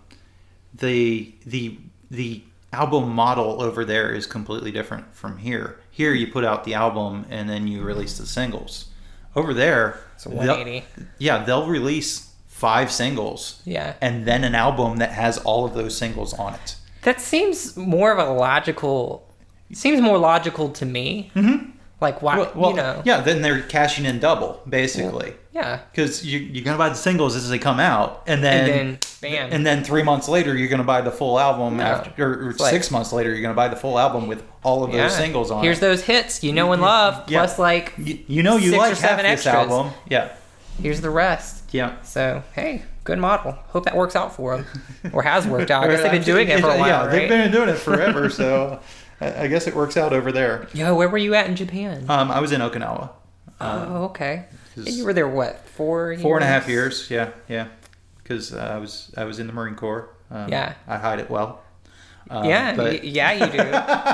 the the the album model over there is completely different from here. Here, you put out the album and then you release the singles. Over there, it's a they'll- one eighty. yeah, they'll release five singles Yeah. and then an album that has all of those singles on it. That seems more of a logical, seems more logical to me. Mm-hmm. Like, why, Well, well, you know. yeah, then they're cashing in double, basically. Yeah. Because you, you're going to buy the singles as they come out, and then And then, bam. and then three months later, you're going to buy the full album. No. After, or, or It's like- six months later, you're going to buy the full album with all of yeah. those singles on Here's it. those hits you know and love, Yeah. plus like, You, you know you six or like half seven this extras. album. Yeah, here's the rest. yeah. So, hey, good model. Hope that works out for them. Or has worked out. I guess they've been doing it for a while, Yeah, right? they've been doing it forever, so I I guess it works out over there. Yo, where were you at in Japan? Um, I was in Okinawa. Oh, okay. 'cause- You were there what? Four years? Four and a half years, yeah, yeah. Because uh, I was I was in the Marine Corps. Um, Yeah. I hide it well. Um, Yeah, but- y- yeah, you do.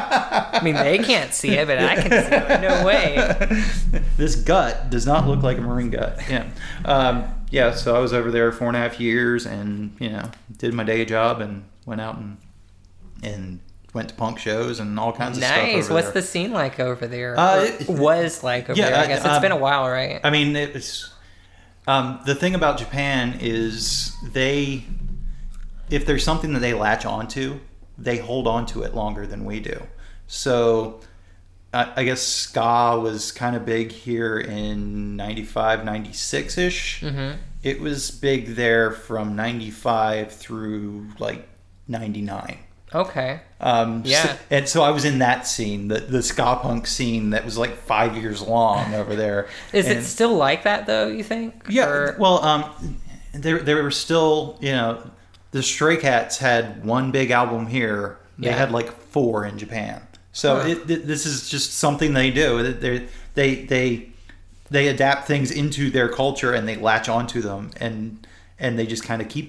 I mean, they can't see it, but I can see it. No way. This gut does not look like a Marine gut. Yeah, um, yeah. So I was over there four and a half years, and you know, did my day job, and went out and and went to punk shows and all kinds of stuff. Nice. over What's there. the scene like over there? Uh, Or it- was like over yeah, there? I I- guess it's um, been a while, right? I mean, it's um, the thing about Japan is they, if there's something that they latch onto, they hold on to it longer than we do. So I, I guess ska was kind of big here in ninety-five, ninety-six-ish. Mm-hmm. It was big there from ninety-five through like ninety-nine. Okay. Um, Yeah. so- and so I was in that scene, the, the ska punk scene that was like five years long over there. Is And- it still like that though? You think? Yeah. Or- Well, um, there there were still, you know, the Stray Cats had one big album here. They Yeah. had like four in Japan. So Huh. it, it, this is just something they do. They they they they adapt things into their culture and they latch onto them and and they just kind of keep them.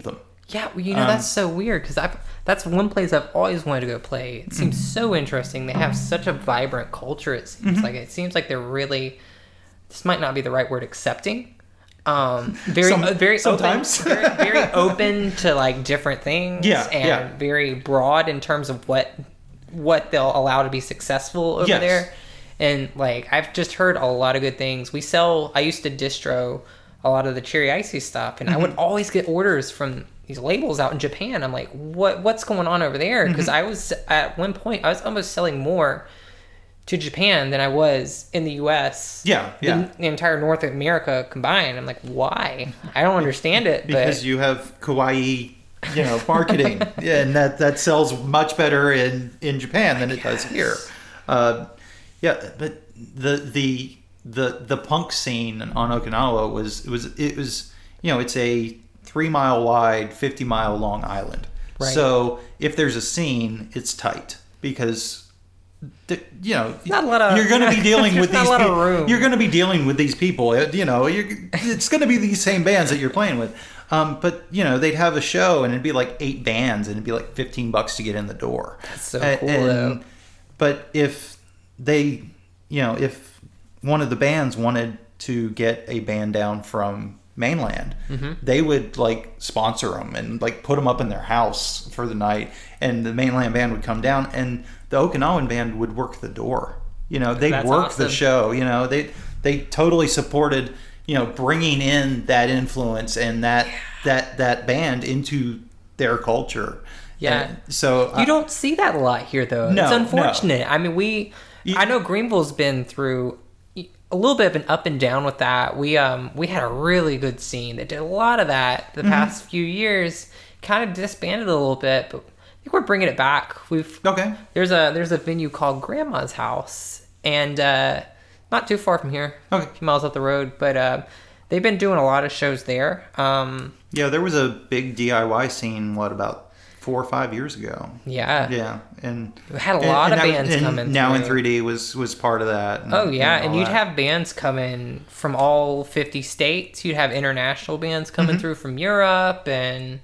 Yeah, well, you know, Um, that's so weird because I've that's one place I've always wanted to go play. It seems Mm-hmm. so interesting. They have such a vibrant culture. It seems like it seems like they're really. This might not be the right word, accepting. Um, very, Some- uh, very sometimes. open, very, very open to like different things. Yeah, and yeah. very broad in terms of what what they'll allow to be successful over Yes. there. And like I've just heard a lot of good things. We sell. I used to distro a lot of the Cherry Icy stuff, and I would always get orders from these labels out in Japan. I'm like, what what's going on over there? Because I was at one point I was almost selling more to Japan than I was in the U S. Yeah, yeah. The, the entire North America combined. I'm like, why? I don't understand it. Because but you have kawaii, you know, marketing, and that that sells much better in in Japan than it does here. Uh, yeah, but the the the the punk scene on Okinawa was it was it was you know it's a three mile wide, fifty mile long island. Right. So if there's a scene, it's tight because. The, you know, Not a lot of- you're going to be dealing with there's these. not a lot of peo- room. You're going to be dealing with these people. It- You know, you're, it's going to be these same bands that you're playing with. Um, but you know, they'd have a show and it'd be like eight bands and it'd be like fifteen bucks to get in the door. That's so A- cool, and- though. But if they, you know, if one of the bands wanted to get a band down from mainland, Mm-hmm. they would like sponsor them and like put them up in their house for the night, and the mainland band would come down and the Okinawan band would work the door. You know, they'd That's work awesome. the show. You know, they they totally supported, you know, bringing in that influence and that that that band into their culture. Yeah. And so you don't see that a lot here, though. No, it's no. unfortunate. I mean, we. You- I know Greenville's been through a little bit of an up and down with that. We um we had a really good scene that did a lot of that the Mm-hmm. past few years. Kind of disbanded a little bit, but I think we're bringing it back. We've Okay. There's a there's a venue called Grandma's House, and uh, not too far from here, Okay. a few miles up the road. But uh, they've been doing a lot of shows there. Um, Yeah, there was a big D I Y scene. What about four or five years ago? yeah. Yeah, and We had a lot of that- bands and coming Now in through. three D was was part of that. And, Oh yeah, all and you'd that. have bands coming from all fifty states. You'd have international bands coming Mm-hmm. through from Europe and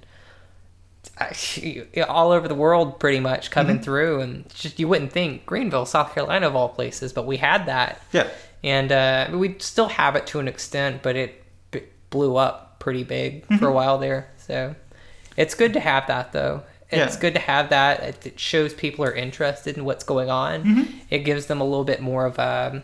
uh, all over the world, pretty much coming Mm-hmm. through. And it's just you wouldn't think Greenville, South Carolina, of all places, but we had that. Yeah. And uh, we still have it to an extent, but it b- blew up pretty big Mm-hmm. for a while there. So it's good to have that, though. It's Yeah. good to have that. It, it shows people are interested in what's going on. Mm-hmm. It gives them a little bit more of a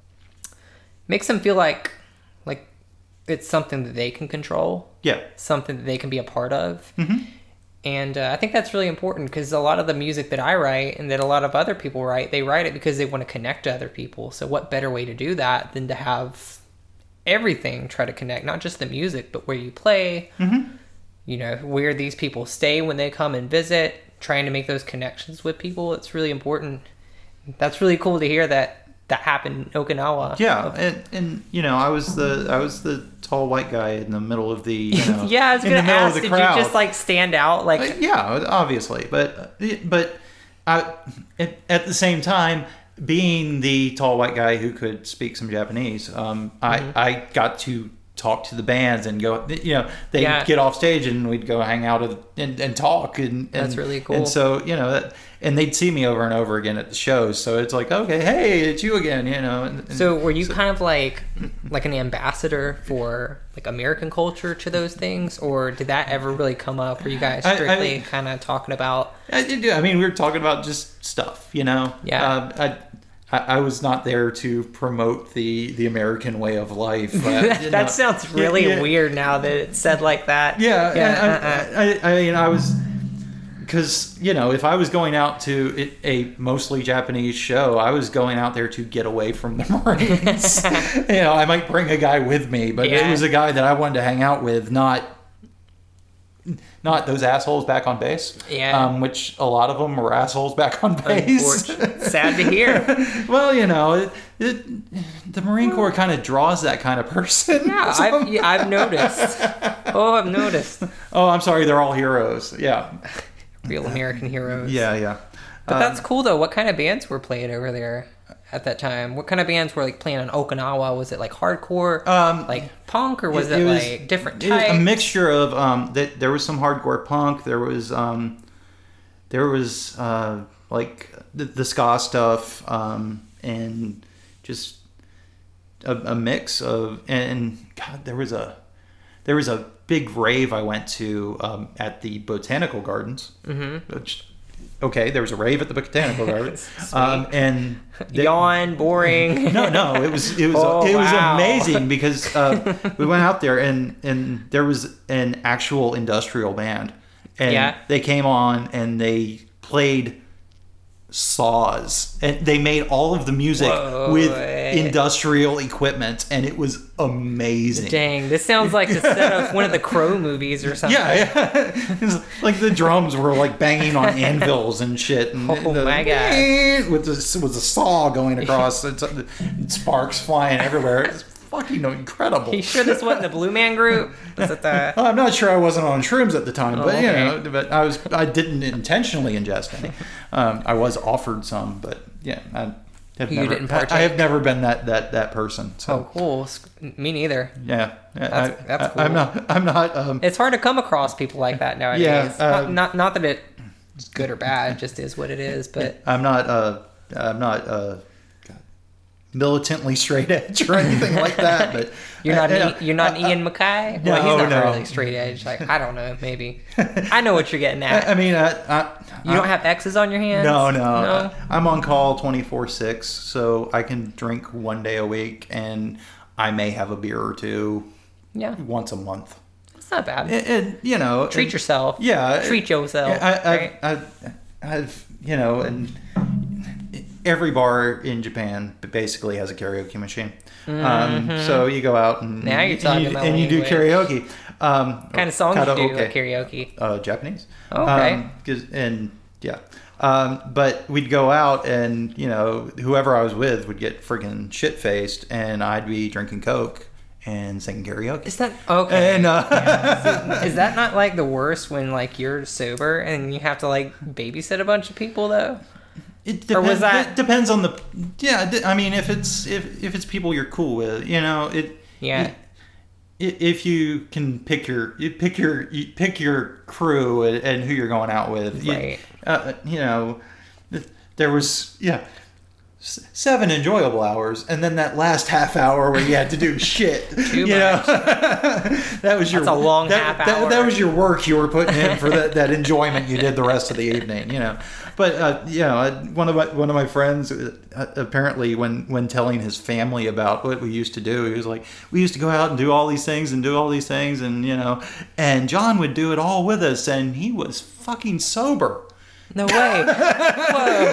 makes them feel like like it's something that they can control, Yeah. something that they can be a part of. Mm-hmm. And uh, I think that's really important because a lot of the music that I write and that a lot of other people write, they write it because they want to connect to other people. So what better way to do that than to have everything try to connect, not just the music, but where you play, Mm-hmm. you know, where these people stay when they come and visit, trying to make those connections with people. It's really important. That's really cool to hear that that happened in Okinawa. Yeah, and, and you know, I was the I was the tall white guy in the middle of the you know, yeah, I was in gonna the middle ask, of the did crowd. you just like stand out? Like, Uh, yeah, obviously, but but I, at, at the same time, being the tall white guy who could speak some Japanese, um, Mm-hmm. I I got to talk to the bands and go. You know, they Yeah. would get off stage and we'd go hang out and, and talk and, and That's really cool. And so you know that. And they'd see me over and over again at the shows, so it's like, okay, hey, it's you again, you know. And, and so were you kind of like like an ambassador for like American culture to those things, or did that ever really come up? Were you guys I- I strictly mean- kind of talking about? I, did do- I mean, we were talking about just stuff, you know. Yeah. Um, I, I, I was not there to promote the the American way of life. Uh, that you that know. sounds Yeah, really yeah. weird now that it's said like that. Yeah, yeah. and I, I, I, I mean, I was because you know, if I was going out to it- a mostly Japanese show, I was going out there to get away from the Marines. You know, I might bring a guy with me, but Yeah. it was a guy that I wanted to hang out with, not not those assholes back on base. Yeah. um, which a lot of them were assholes back on base. Unfortunate. Sad to hear. Well, you know, it, it, the Marine Corps kind of draws that kind of person. Yeah, So- I've, yeah, I've noticed. Oh, I've noticed. oh, I'm sorry, they're all heroes. Yeah, Real American heroes. yeah, yeah. But Um, that's cool though. What kind of bands were playing over there at that time? What kind of bands were like playing on Okinawa? Was it like hardcore, Um, like punk, or was it, it was- like different It was types? a mixture of um, that. There was some hardcore punk. There was um, there was uh, like the, the ska stuff, um, and just a, a mix of. And God, there was a there was a big rave I went to um, at the Botanical Gardens. Mm-hmm. Which, okay, there was a rave at the Botanical Gardens, um, and they, Yawn, boring. no, no, it was it was Oh, it was wow. amazing because uh, we went out there and and there was an actual industrial band, and Yeah. they came on and they played saws and they made all of the music Whoa. with industrial equipment, and it was amazing. Dang, this sounds like the set of one of the Crow movies or something. Yeah, yeah. It was like the drums were like banging on anvils and shit. And Oh the, my God. With the, with a saw going across, and sparks flying everywhere. It's fucking incredible. You sure this wasn't the Blue Man Group? Was it the... I'm not sure I wasn't on shrooms at the time, but Oh, you okay. know, but I was I didn't intentionally ingest any. Um, I was offered some, but yeah, I have You never. didn't I, I partake? have never been that that that person. So Oh, cool. Me neither. yeah, yeah, That's- I, that's I, I'm cool. not. I'm not. Um, It's hard to come across people like that nowadays. Yeah, uh, not, not not that it's good or bad, it just is what it is. But I'm not. Uh, I'm not. Uh, militantly straight edge or anything like that, but you're not uh, E- you're not uh, Ian Mackay. no, well, he's not no. really straight edge. Like I don't know, maybe. I know what you're getting at. I, I mean, I, I, You don't have X's on your hands? No, no. No? I'm on call twenty-four six, so I can drink one day a week, and I may have a beer or two Yeah. once a month. It's not bad. And, and, you know, Treat and- yourself. Yeah, Treat yourself. I, I, right? I, I, I've, you know, and every bar in Japan basically has a karaoke machine. Um, so you go out and Mm-hmm. Now you're and talking you, my and you do language. karaoke. Um, What kind of songs do you do karaoke. at karaoke? Uh, Japanese. Okay. Um, 'cause- and yeah. Um, but we'd go out and, you know, whoever I was with would get freaking shit faced, and I'd be drinking Coke and singing karaoke. Is that okay? And, uh, Is that not like the worst when like you're sober and you have to like babysit a bunch of people though? It Or depends, was that- it depends on the yeah. it de- I mean, if it's if if it's people you're cool with, you know, it Yeah. it- if you can pick your you pick your you pick your crew and, and who you're going out with, you- Right. uh, you know, th- there was yeah. s- Seven enjoyable hours, and then that last half hour where you had to do shit. Too you know? much. that was your That's a long that, half that, hour. That was your work you were putting in for that, that enjoyment you did the rest of the evening. You know, but uh, you know, I- one of my one of my friends uh, apparently when when telling his family about what we used to do, he was like, we used to go out and do all these things and do all these things, and you know, and John would do it all with us, and he was fucking sober. No way. Whoa.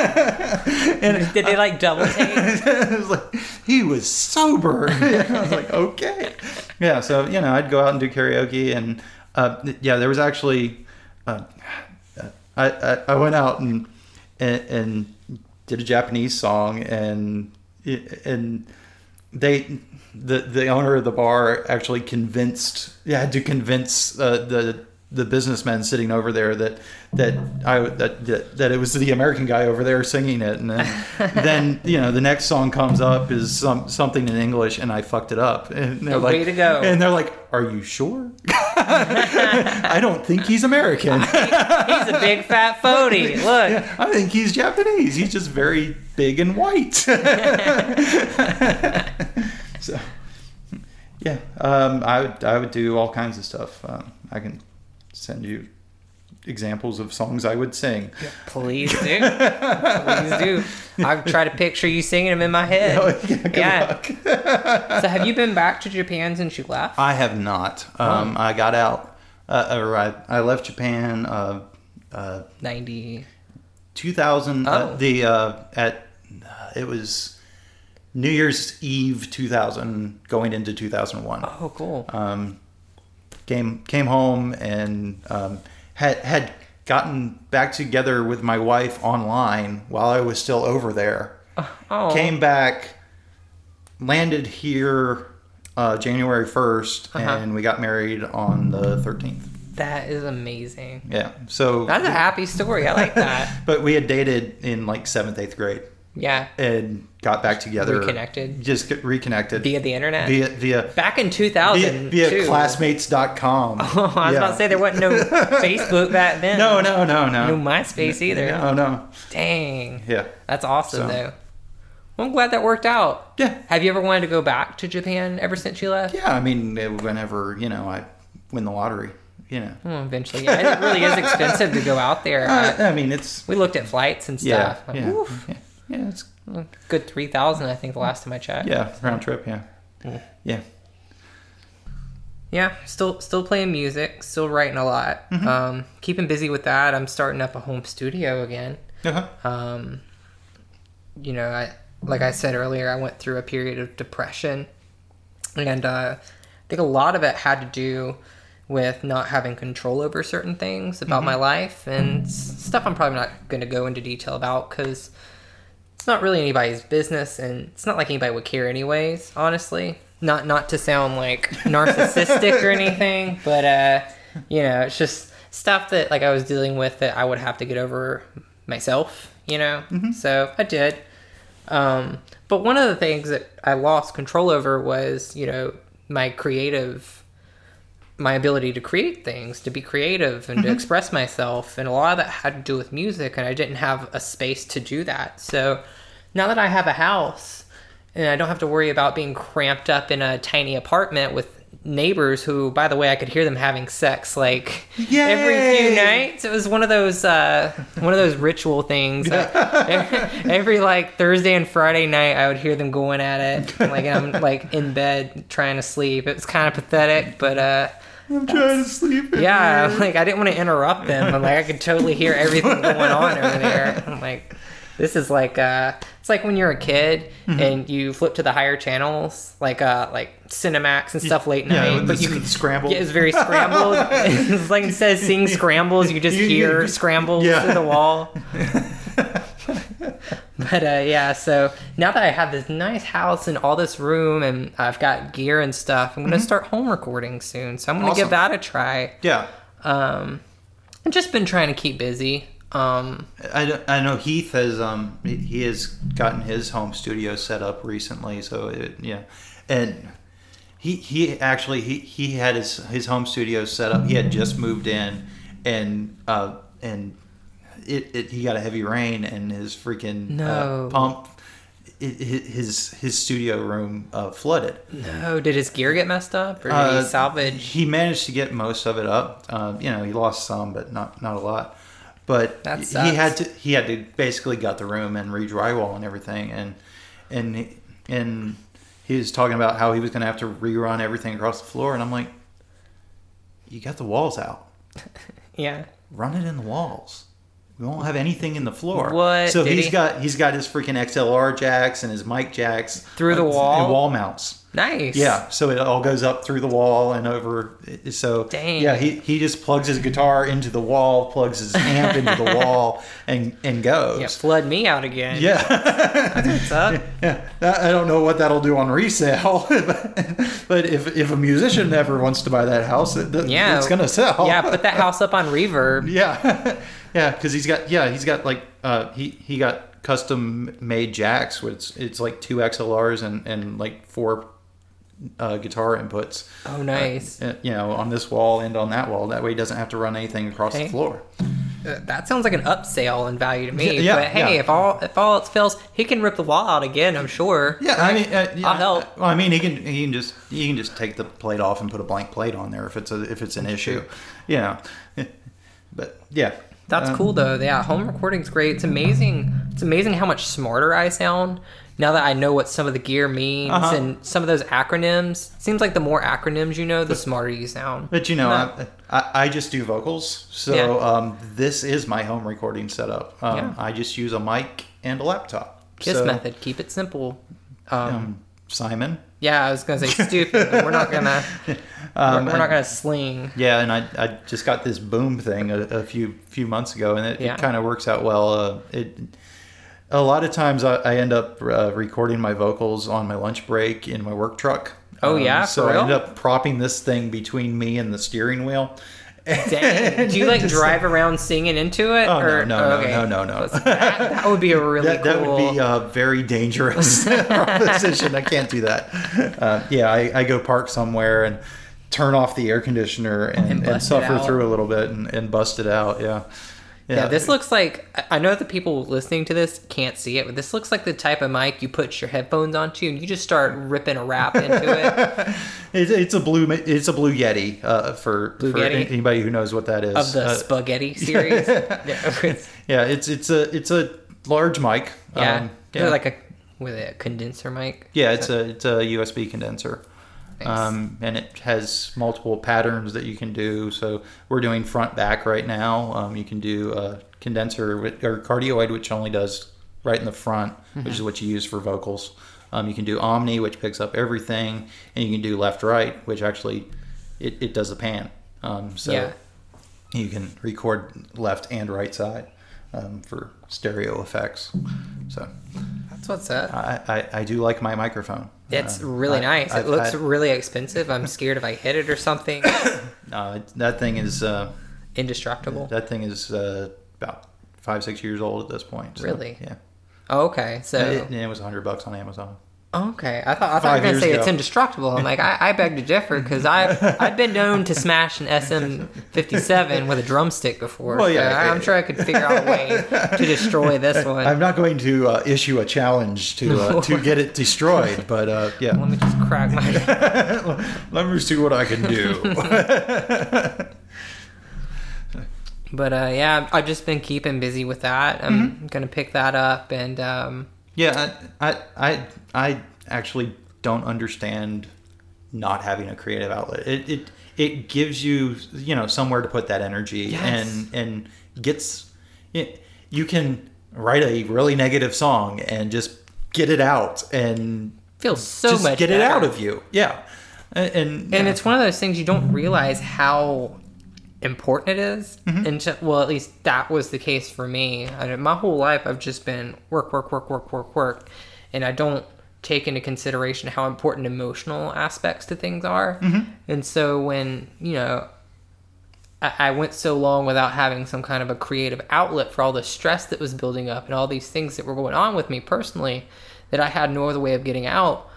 And Did they like double take? it was like he was sober. I was like, okay, yeah. So you know, I'd go out and do karaoke, and uh, yeah, there was actually, uh, I, I I went out and, and and did a Japanese song, and and they the the owner of the bar actually convinced, yeah, had to convince uh, the the businessmen sitting over there that that I that, that that it was the American guy over there singing it, and then, then you know the next song comes up is some something in English, and I fucked it up, and they're Oh, like, way to go. and they're like, "Are you sure?" I don't think he's American. He's a big fat phony. Look. Yeah, I think he's Japanese. He's just very big and white. So, yeah, um, I would I would do all kinds of stuff. Um, I can send you examples of songs I would sing. Please do. Please do. I try to picture you singing them in my head. Oh, yeah, good Yeah. luck. So have you been back to Japan since you left? I have not. Um, I got out, uh, or I, I left Japan uh, uh, ninety. two thousand. Oh. Uh, the uh, at uh, it was New Year's Eve two thousand, going into two thousand one. Oh, cool. Um, came came home and um, had had gotten back together with my wife online while I was still over there. Oh. Came back, landed here uh, January first, Uh-huh. and we got married on the thirteenth. That is amazing. Yeah, so That's a happy story. I like that. but we had dated in like seventh, eighth grade. Yeah. And got back together. Reconnected. Just get reconnected. Via the internet? Via, via Back in two thousand. Via, via classmates dot com. Oh, I was yeah. about to say there wasn't no Facebook back then. No, no, no, no. No MySpace either. No, no. Dang. Yeah. That's awesome, so. though. Well, I'm glad that worked out. Yeah. Have you ever wanted to go back to Japan ever since you left? Yeah, I mean, whenever, you know, I win the lottery, you know. Well, eventually, yeah. It really is expensive to go out there. Uh, I mean, it's... We looked at flights and Yeah, stuff. Like, yeah, yeah. Yeah, it's... Good three thousand, I think, the last time I checked. Yeah, round trip, yeah. Mm. Yeah. Yeah, still still playing music, still writing a lot. Mm-hmm. Um, keeping busy with that. I'm starting up a home studio again. Uh-huh. Um, you know, I like I said earlier, I went through a period of depression. And uh, I think a lot of it had to do with not having control over certain things about mm-hmm. my life. And stuff I'm probably not going to go into detail about because it's not really anybody's business. And it's not like anybody would care anyways, honestly. Not not to sound like narcissistic or anything, but uh, you know, it's just stuff that like I was dealing with that I would have to get over myself, you know. Mm-hmm. So I did. Um, but one of the things that I lost control over was, you know, my creative, my ability to create things, to be creative and mm-hmm. to express myself, and a lot of that had to do with music, and I didn't have a space to do that. So now that I have a house. And I don't have to worry about being cramped up in a tiny apartment with neighbors who, by the way, I could hear them having sex like Yay! Every few nights. It was one of those uh, one of those ritual things. every, every like Thursday and Friday night, I would hear them going at it. Like I'm like in bed trying to sleep. It was kind of pathetic, but uh, I'm trying to sleep. Yeah, like I didn't want to interrupt them. I'm like I could totally hear everything going on over there. I'm like. This is like uh, it's like when you're a kid mm-hmm. and you flip to the higher channels, like uh, like Cinemax and stuff late yeah, night. But you can scramble. Yeah, it's very scrambled. It's like instead of seeing scrambles, you just hear scrambles yeah. through the wall. But uh, yeah, so now that I have this nice house and all this room and I've got gear and stuff, I'm gonna mm-hmm. start home recording soon. So I'm gonna awesome. give that a try. Yeah. Um, I've just been trying to keep busy. Um, I, I know Heath has um he has gotten his home studio set up recently, so it, yeah, and he he actually he, he had his his home studio set up. He had just moved in, and uh and it, it he got a heavy rain and his freaking no. uh, pump it, his his studio room uh, flooded. No, did his gear get messed up or did uh, he salvage? He managed to get most of it up. Uh, you know, he lost some, but not not a lot. But he had to he had to basically gut the room and re-drywall and everything, and and he, and he was talking about how he was going to have to rerun everything across the floor, and I'm like, you got the walls out, yeah, run it in the walls. We won't have anything in the floor. What? So Did he's he? got he's got his freaking X L R jacks and his mic jacks through the wall and wall mounts. Nice. Yeah, so it all goes up through the wall and over. So Dang. Yeah, he, he just plugs his guitar into the wall, plugs his amp into the wall, and and goes. Yeah, flood me out again. Yeah. That's what's up. Yeah, I don't know what that'll do on resale, but if if a musician ever wants to buy that house, it, yeah, it's gonna sell. Yeah, put that house up on Reverb. Yeah, yeah, because he's got yeah he's got like uh he he got custom made jacks. Where it's it's like two X L Rs and and like four. Uh, guitar inputs. Oh, nice. Uh, you know, on this wall and on that wall. That way he doesn't have to run anything across hey. the floor. Uh, that sounds like an upsell in value to me. Yeah, but hey, yeah. if all if all else fails, he can rip the wall out again. I'm sure. Yeah, I mean, uh, yeah, I'll help. Well, I mean, he can he can just he can just take the plate off and put a blank plate on there if it's a if it's an issue. Yeah, but yeah. That's um, cool though. Yeah, home recording's great. It's amazing. It's amazing how much smarter I sound now that I know what some of the gear means uh-huh. and some of those acronyms. Seems like the more acronyms you know, the smarter you sound. But you know, I, I, I just do vocals, so yeah. um, this is my home recording setup. Um, yeah. I just use a mic and a laptop. KISS so, method. Keep it simple. Um, um, Simon. Yeah, I was gonna say stupid, but we're not gonna. um, we're, we're not gonna sling. Yeah, and I, I just got this boom thing a, a few few months ago, and it, yeah. it kind of works out well. Uh, it a lot of times I, I end up uh, recording my vocals on my lunch break in my work truck. Oh um, yeah, so for real? I end up propping this thing between me and the steering wheel, Dang. Do you like drive around singing into it? Oh, or, no, no, okay. no, no, no, no. That, that would be a really that, cool... that would be a very dangerous proposition. I can't do that. Uh, yeah, I, I go park somewhere and turn off the air conditioner and, And and, bust it suffer out. through a little bit and, and bust it out. Yeah. Yeah, this looks like... I know the people listening to this can't see it, but this looks like the type of mic you put your headphones onto and you just start ripping a rap into it. It's, it's a blue it's a blue Yeti uh, for, Blue for Yeti? anybody who knows what that is. Of the Uh, spaghetti series. yeah, yeah, it's it's a it's a large mic. yeah. Um, They're like a... With a condenser mic? Yeah, it's a it's a U S B condenser. Nice. Um, and it has multiple patterns that you can do. So we're doing front back right now. Um, you can do a condenser with, or cardioid, which only does right in the front, mm-hmm. which is what you use for vocals. Um, you can do omni, which picks up everything, and you can do left right, which actually it, it does the pan. Um, so Yeah. you can record left and right side um, for stereo effects. So That's what's up. I, I, I do like my microphone. It's Uh, really I- nice. I've it looks had- really expensive. I'm scared if I hit it or something. No, it- that thing is uh, Indestructible. that thing is uh, about five six years old at this point. So, Really? Yeah. Oh, okay. So It, it was a hundred bucks on Amazon. okay, I thought I thought you Five were gonna years say it's ago. indestructible. I'm like, I, I beg to differ because I've I've been known to smash an S M fifty-seven with a drumstick before. Well, yeah, so I, I'm yeah. sure I could figure out a way to destroy this one. I'm not going to uh, issue a challenge to uh, to get it destroyed, but uh, yeah. Let me just crack my. Let me see what I can do. But uh, yeah, I've just been keeping busy with that. I'm mm-hmm. gonna pick that up and. Um, Yeah, I, I, I, I actually don't understand not having a creative outlet. It, it, it gives you, you know, somewhere to put that energy, Yes. and and gets, it, you can write a really negative song and just get it out and feels so just much get it better. out of you. Yeah, and and, And yeah. it's one of those things you don't realize how important it is. Mm-hmm. Until, well, at least that was the case for me. I mean, my whole life I've just been work, work, work, work, work, work, and I don't take into consideration how important emotional aspects to things are. Mm-hmm. And so when, you know, I, I went so long without having some kind of a creative outlet for all the stress that was building up and all these things that were going on with me personally, that I had no other way of getting out.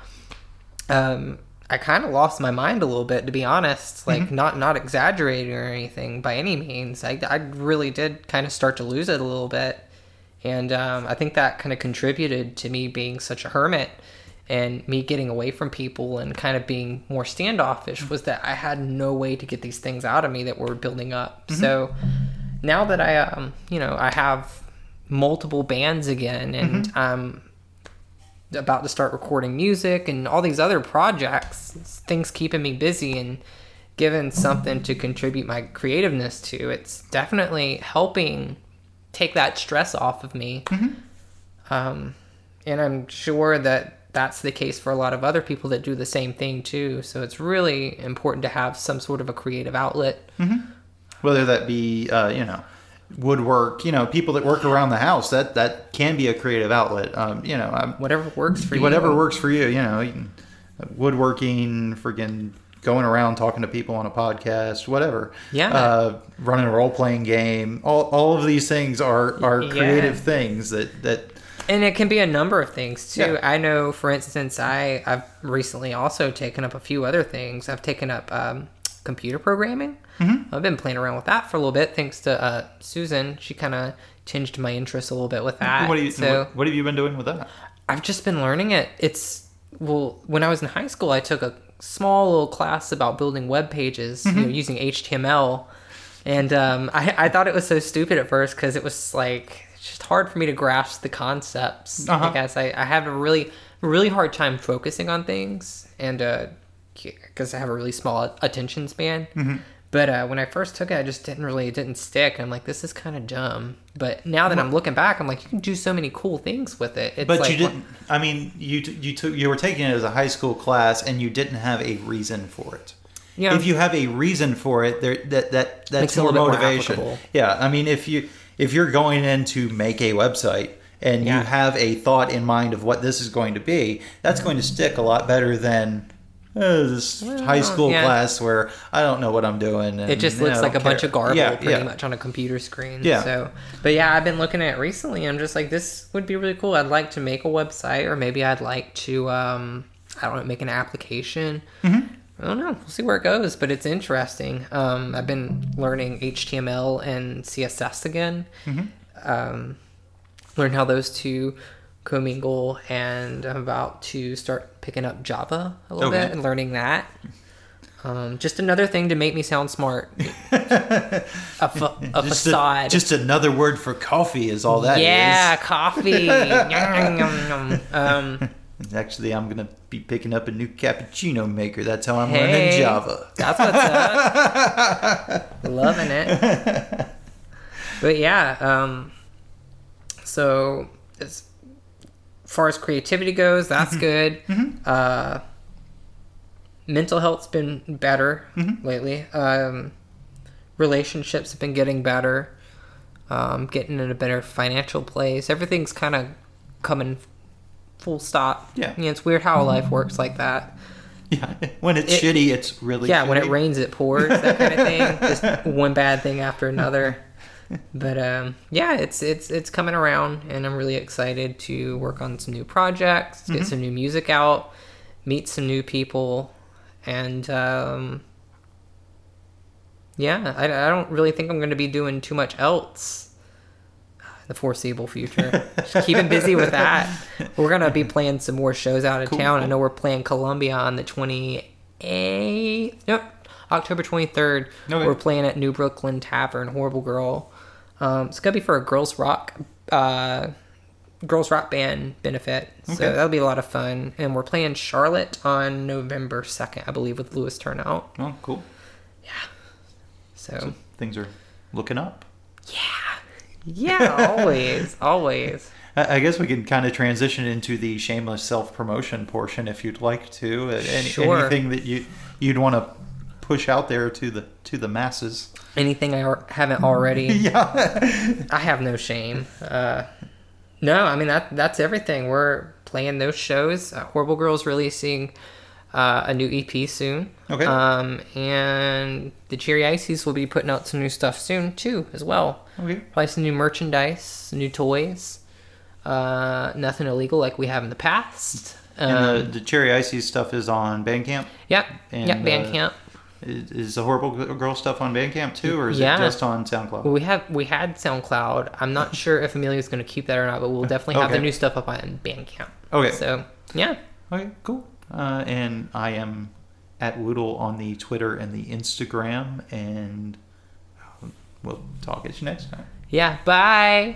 Um, I kind of lost my mind a little bit, to be honest. Like, mm-hmm. not not exaggerating or anything by any means. I, I really did kind of start to lose it a little bit. And um, I think that kind of contributed to me being such a hermit and me getting away from people and kind of being more standoffish, was that I had no way to get these things out of me that were building up. Mm-hmm. So now that I, um, you know, I have multiple bands again, and mm-hmm. I'm about to start recording music and all these other projects, things keeping me busy and given something to contribute my creativeness to, it's definitely helping take that stress off of me. Mm-hmm. Um, and I'm sure that that's the case for a lot of other people that do the same thing too. So it's really important to have some sort of a creative outlet. Mm-hmm. Whether that be, uh, you know, woodwork, you know, people that work around the house, that that can be a creative outlet. Um, you know, um, whatever works for you. Whatever works for you. You know, you can, woodworking, freaking going around talking to people on a podcast, whatever. Yeah. Uh, running a role playing game. All all of these things are are creative yeah. things that that. And it can be a number of things too. Yeah. I know, for instance, I I've recently also taken up a few other things. I've taken up um, computer programming. Mm-hmm. I've been playing around with that for a little bit, thanks to uh, Susan. She kind of tinged my interest a little bit with that. What, do you, so what, what have you been doing with that? I've just been learning it. It's well, when I was in high school, I took a small little class about building web pages, mm-hmm. you know, using H T M L, and um, I I thought it was so stupid at first because it was like. It's just hard for me to grasp the concepts. Uh-huh. I guess I, I have a really, really hard time focusing on things, and because uh, I have a really small attention span. Mm-hmm. But uh, when I first took it, I just didn't really, it didn't stick. I'm like, this is kind of dumb. But now that well, I'm looking back, I'm like, you can do so many cool things with it. It's but like, you didn't. I mean, you you took you were taking it as a high school class, and you didn't have a reason for it. Yeah. If you have a reason for it, there that that that's more motivation. More yeah. I mean, if you. If you're going in to make a website and yeah. you have a thought in mind of what this is going to be, that's going to stick a lot better than, uh, this Well, high school yeah. class where I don't know what I'm doing. And, It just you know, looks I like a don't bunch care. of garble Yeah, pretty yeah. much on a computer screen. Yeah. So, but yeah, I've been looking at it recently. I'm just like, this would be really cool. I'd like to make a website, or maybe I'd like to, um, I don't know, make an application. Mm-hmm. I don't know. We'll see where it goes, but it's interesting. Um, I've been learning H T M L and C S S again. Mm-hmm. Um, learn how those two commingle, and I'm about to start picking up Java a little Okay. bit and learning that. Um, just another thing to make me sound smart. a fa- a Just, facade. a, just another word for coffee is all that is. yeah, coffee. Yum, yum, yum, yum. Um, Actually, I'm going to be picking up a new cappuccino maker. That's how I'm Hey. learning Java. That's what's up. Loving it. But yeah, um, so as far as creativity goes, that's good. Uh, mental health's been better lately. Um, relationships have been getting better. Um, getting in a better financial place. Everything's kind of coming full stop. Yeah. You know, it's weird how life works like that. Yeah, when it's It- shitty, it's really Yeah, shitty. when it rains, it pours, that kind of thing. Just one bad thing after another. But um, yeah, it's it's it's coming around, and I'm really excited to work on some new projects, get some new music out, meet some new people, and um, yeah, I, I don't really think I'm going to be doing too much else in the foreseeable future. Just keeping busy with that. We're going to be playing some more shows out of Cool, town. I cool. know we're playing Columbia on the twenty-eighth. Nope. October twenty-third. Okay. We're playing at New Brooklyn Tavern, Horrible Girl. Um, it's going to be for a girls rock uh, girls rock band benefit. So Okay. that'll be a lot of fun. And we're playing Charlotte on November second, I believe, with Lewis Turnout. Oh, cool. So, So things are looking up. yeah, always, always. I I guess we can kind of transition into the shameless self-promotion portion if you'd like to. Uh, Any, Sure. Anything that you you'd want to push out there to the to the masses. Anything I ar- haven't already. Yeah. I have no shame. Uh, no, I mean that that's everything. We're playing those shows. Uh, Horrible Girl's releasing uh, a new E P soon. Okay. Um, and the Cherry Ices will be putting out some new stuff soon too, as well. Okay. Probably some new merchandise, some new toys. Uh, nothing illegal like we have in the past. Um, And the, the Cherry Icy stuff is on Bandcamp. yep, and, yep, uh, Bandcamp. Is, is the Horrible Girl stuff on Bandcamp too, or is Yeah. it just on SoundCloud? Well, we have we had SoundCloud. I'm not sure if Amelia's going to keep that or not, but we'll definitely have Okay. the new stuff up on Bandcamp. Okay. So yeah, Okay, cool. Uh, and I am at Woodle on the Twitter and the Instagram, and we'll talk at you next time. yeah. Bye.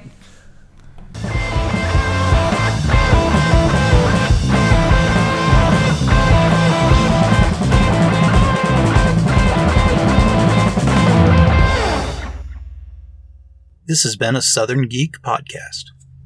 This has been a Southern Geek podcast.